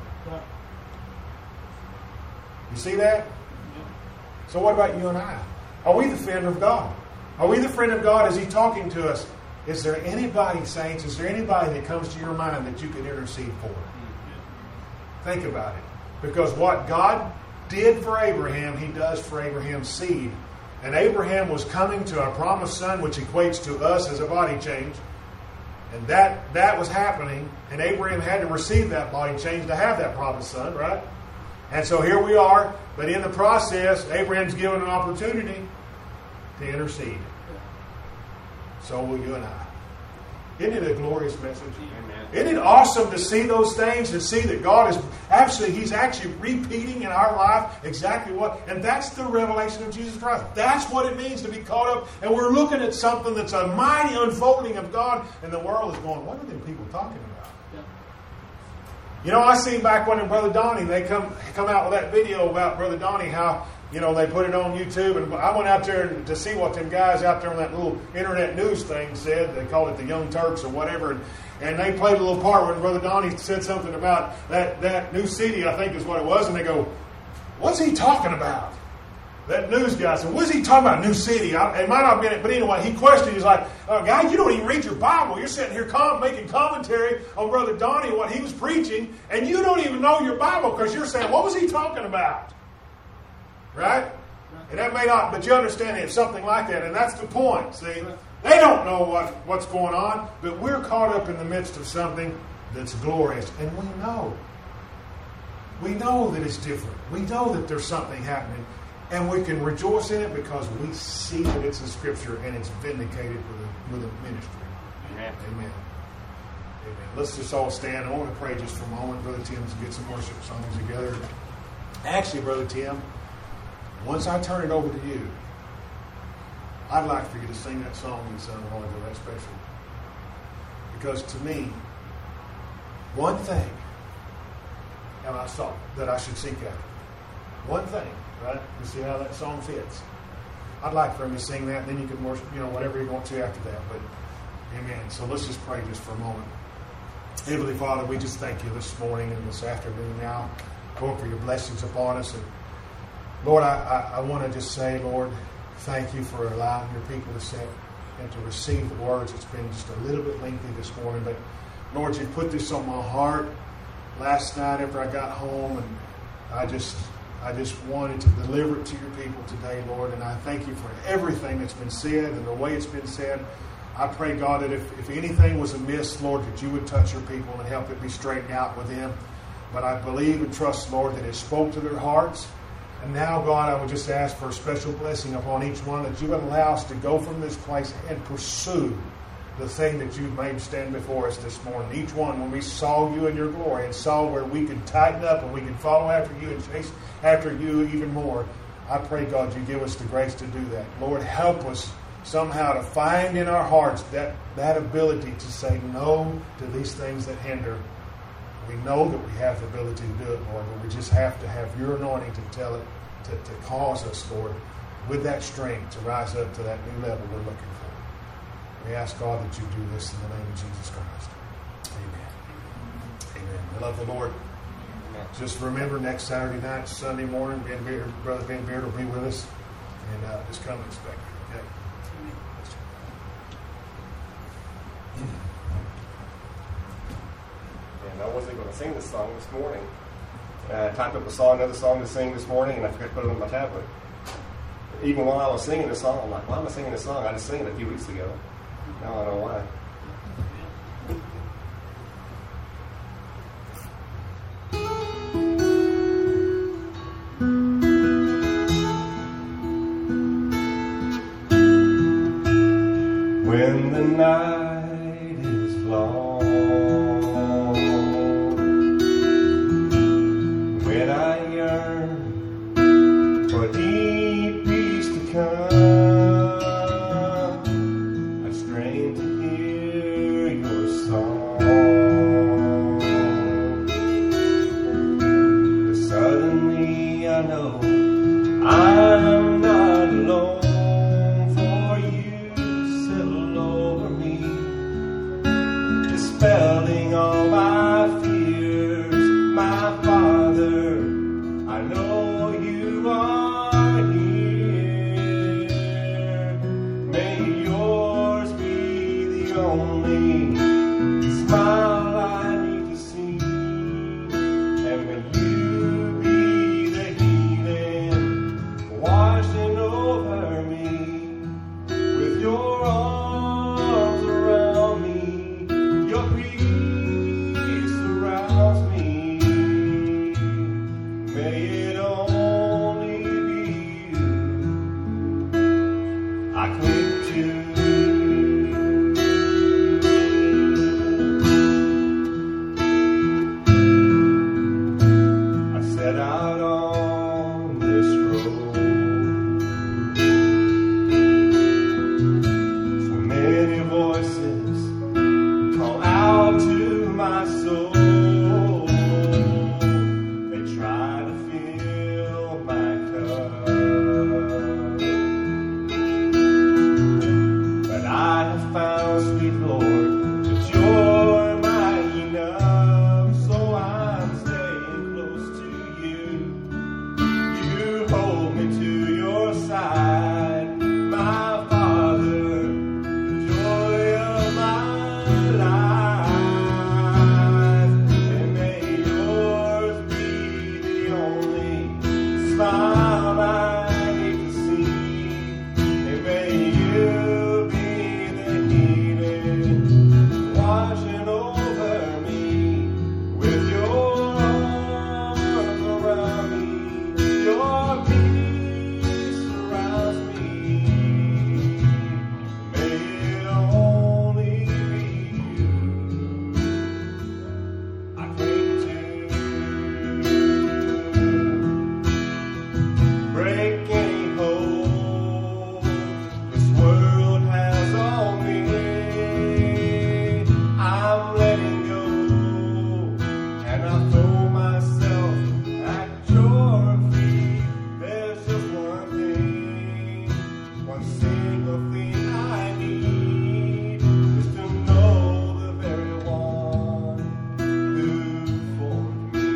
You see that? So what about you and I? Are we the friend of God? Are we the friend of God? Is he talking to us? Is there anybody, saints, is there anybody that comes to your mind that you can intercede for? Think about it. Because what God did for Abraham, he does for Abraham's seed. And Abraham was coming to a promised son, which equates to us as a body change. And that, that was happening. And Abraham had to receive that body change to have that promised son, right? And so here we are. But in the process, Abraham's given an opportunity to intercede. So will you and I. Isn't it a glorious message? Amen. Isn't it awesome to see those things and see that God is actually, He's actually repeating in our life exactly what, and that's the revelation of Jesus Christ. That's what it means to be caught up, and we're looking at something that's a mighty unfolding of God, and the world is going, what are them people talking about? You know, I seen back when in Brother Donnie, they come come out with that video about Brother Donnie, how, you know, they put it on YouTube. And I went out there to see what them guys out there on that little internet news thing said. They called it the Young Turks or whatever. And, and they played a little part when Brother Donnie said something about that, that new C D, I think is what it was. And they go, what's he talking about? That news guy said, what's he talking about, New City? I, it might not have been it, but anyway, he questioned. He's like, oh, guy, you don't even read your Bible. You're sitting here com- making commentary on Brother Donnie, what he was preaching, and you don't even know your Bible because you're saying, what was he talking about? Right? And that may not, but you understand it's something like that, and that's the point, see? They don't know what, what's going on, but we're caught up in the midst of something that's glorious, and we know. We know that it's different. We know that there's something happening. And we can rejoice in it because we see that it's in Scripture and it's vindicated with a, with a ministry. Amen. Amen. Amen. Let's just all stand. I want to pray just for a moment. Brother Tim's get some worship songs together. Actually, Brother Tim, once I turn it over to you, I'd like for you to sing that song you sung a while ago, that special. Because to me, one thing and I saw that I should seek after. One thing. Right? You see how that song fits. I'd like for him to sing that, and then you can worship, you know, whatever you want to after that. But, amen. So let's just pray just for a moment. Heavenly Father, we just thank you this morning and this afternoon now, Lord, for your blessings upon us. And Lord, I, I, I want to just say, Lord, thank you for allowing your people to sit and to receive the words. It's been just a little bit lengthy this morning, but Lord, you put this on my heart last night after I got home, and I just... I just wanted to deliver it to your people today, Lord, and I thank you for everything that's been said and the way it's been said. I pray, God, that if, if anything was amiss, Lord, that you would touch your people and help it be straightened out with them. But I believe and trust, Lord, that it spoke to their hearts. And now, God, I would just ask for a special blessing upon each one, that you would allow us to go from this place and pursue the thing that you've made stand before us this morning. Each one, when we saw you in your glory and saw where we could tighten up and we could follow after you and chase after you even more, I pray, God, you give us the grace to do that. Lord, help us somehow to find in our hearts that, that ability to say no to these things that hinder. We know that we have the ability to do it, Lord, but we just have to have your anointing to tell it, to, to cause us, Lord, with that strength to rise up to that new level we're looking for. We ask, God, that you do this in the name of Jesus Christ. Amen. Amen. We love the Lord. Amen. Just remember, next Saturday night, Sunday morning, Ben Beard, Brother Ben Beard will be with us. And uh, just come and expect it. Okay? And I wasn't going to sing this song this morning. I typed up a song, another song to sing this morning, and I forgot to put it on my tablet. Even while I was singing the song, I'm like, why am I singing this song? I just sang it a few weeks ago. Now I know why. When the night is long, when I yearn for deep peace to come, dispelling all my fears, my Father, I know you are here. May yours be the only smile I need to see, and may you be the healing washing over me with your arms around me. Your peace sweet Lord, that you're my enough, so I'm staying close to you. You hold me to your side, my Father, the joy of my life. And may yours be the only smile I need to see. And may you be the healing washing over me with your arms around me. Your peace surrounds me. May it only be you I cling to. Break any hold this world has on me. I'm letting go, and I throw myself at your feet. There's just one thing, one single thing I need, is to know the very one who formed me.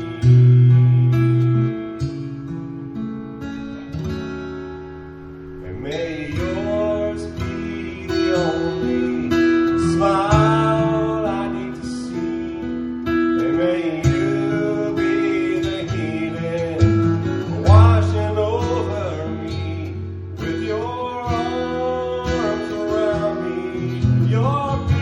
And may yours be the only smile I need to see. And may you be the healing washing over me with your arms around me. Your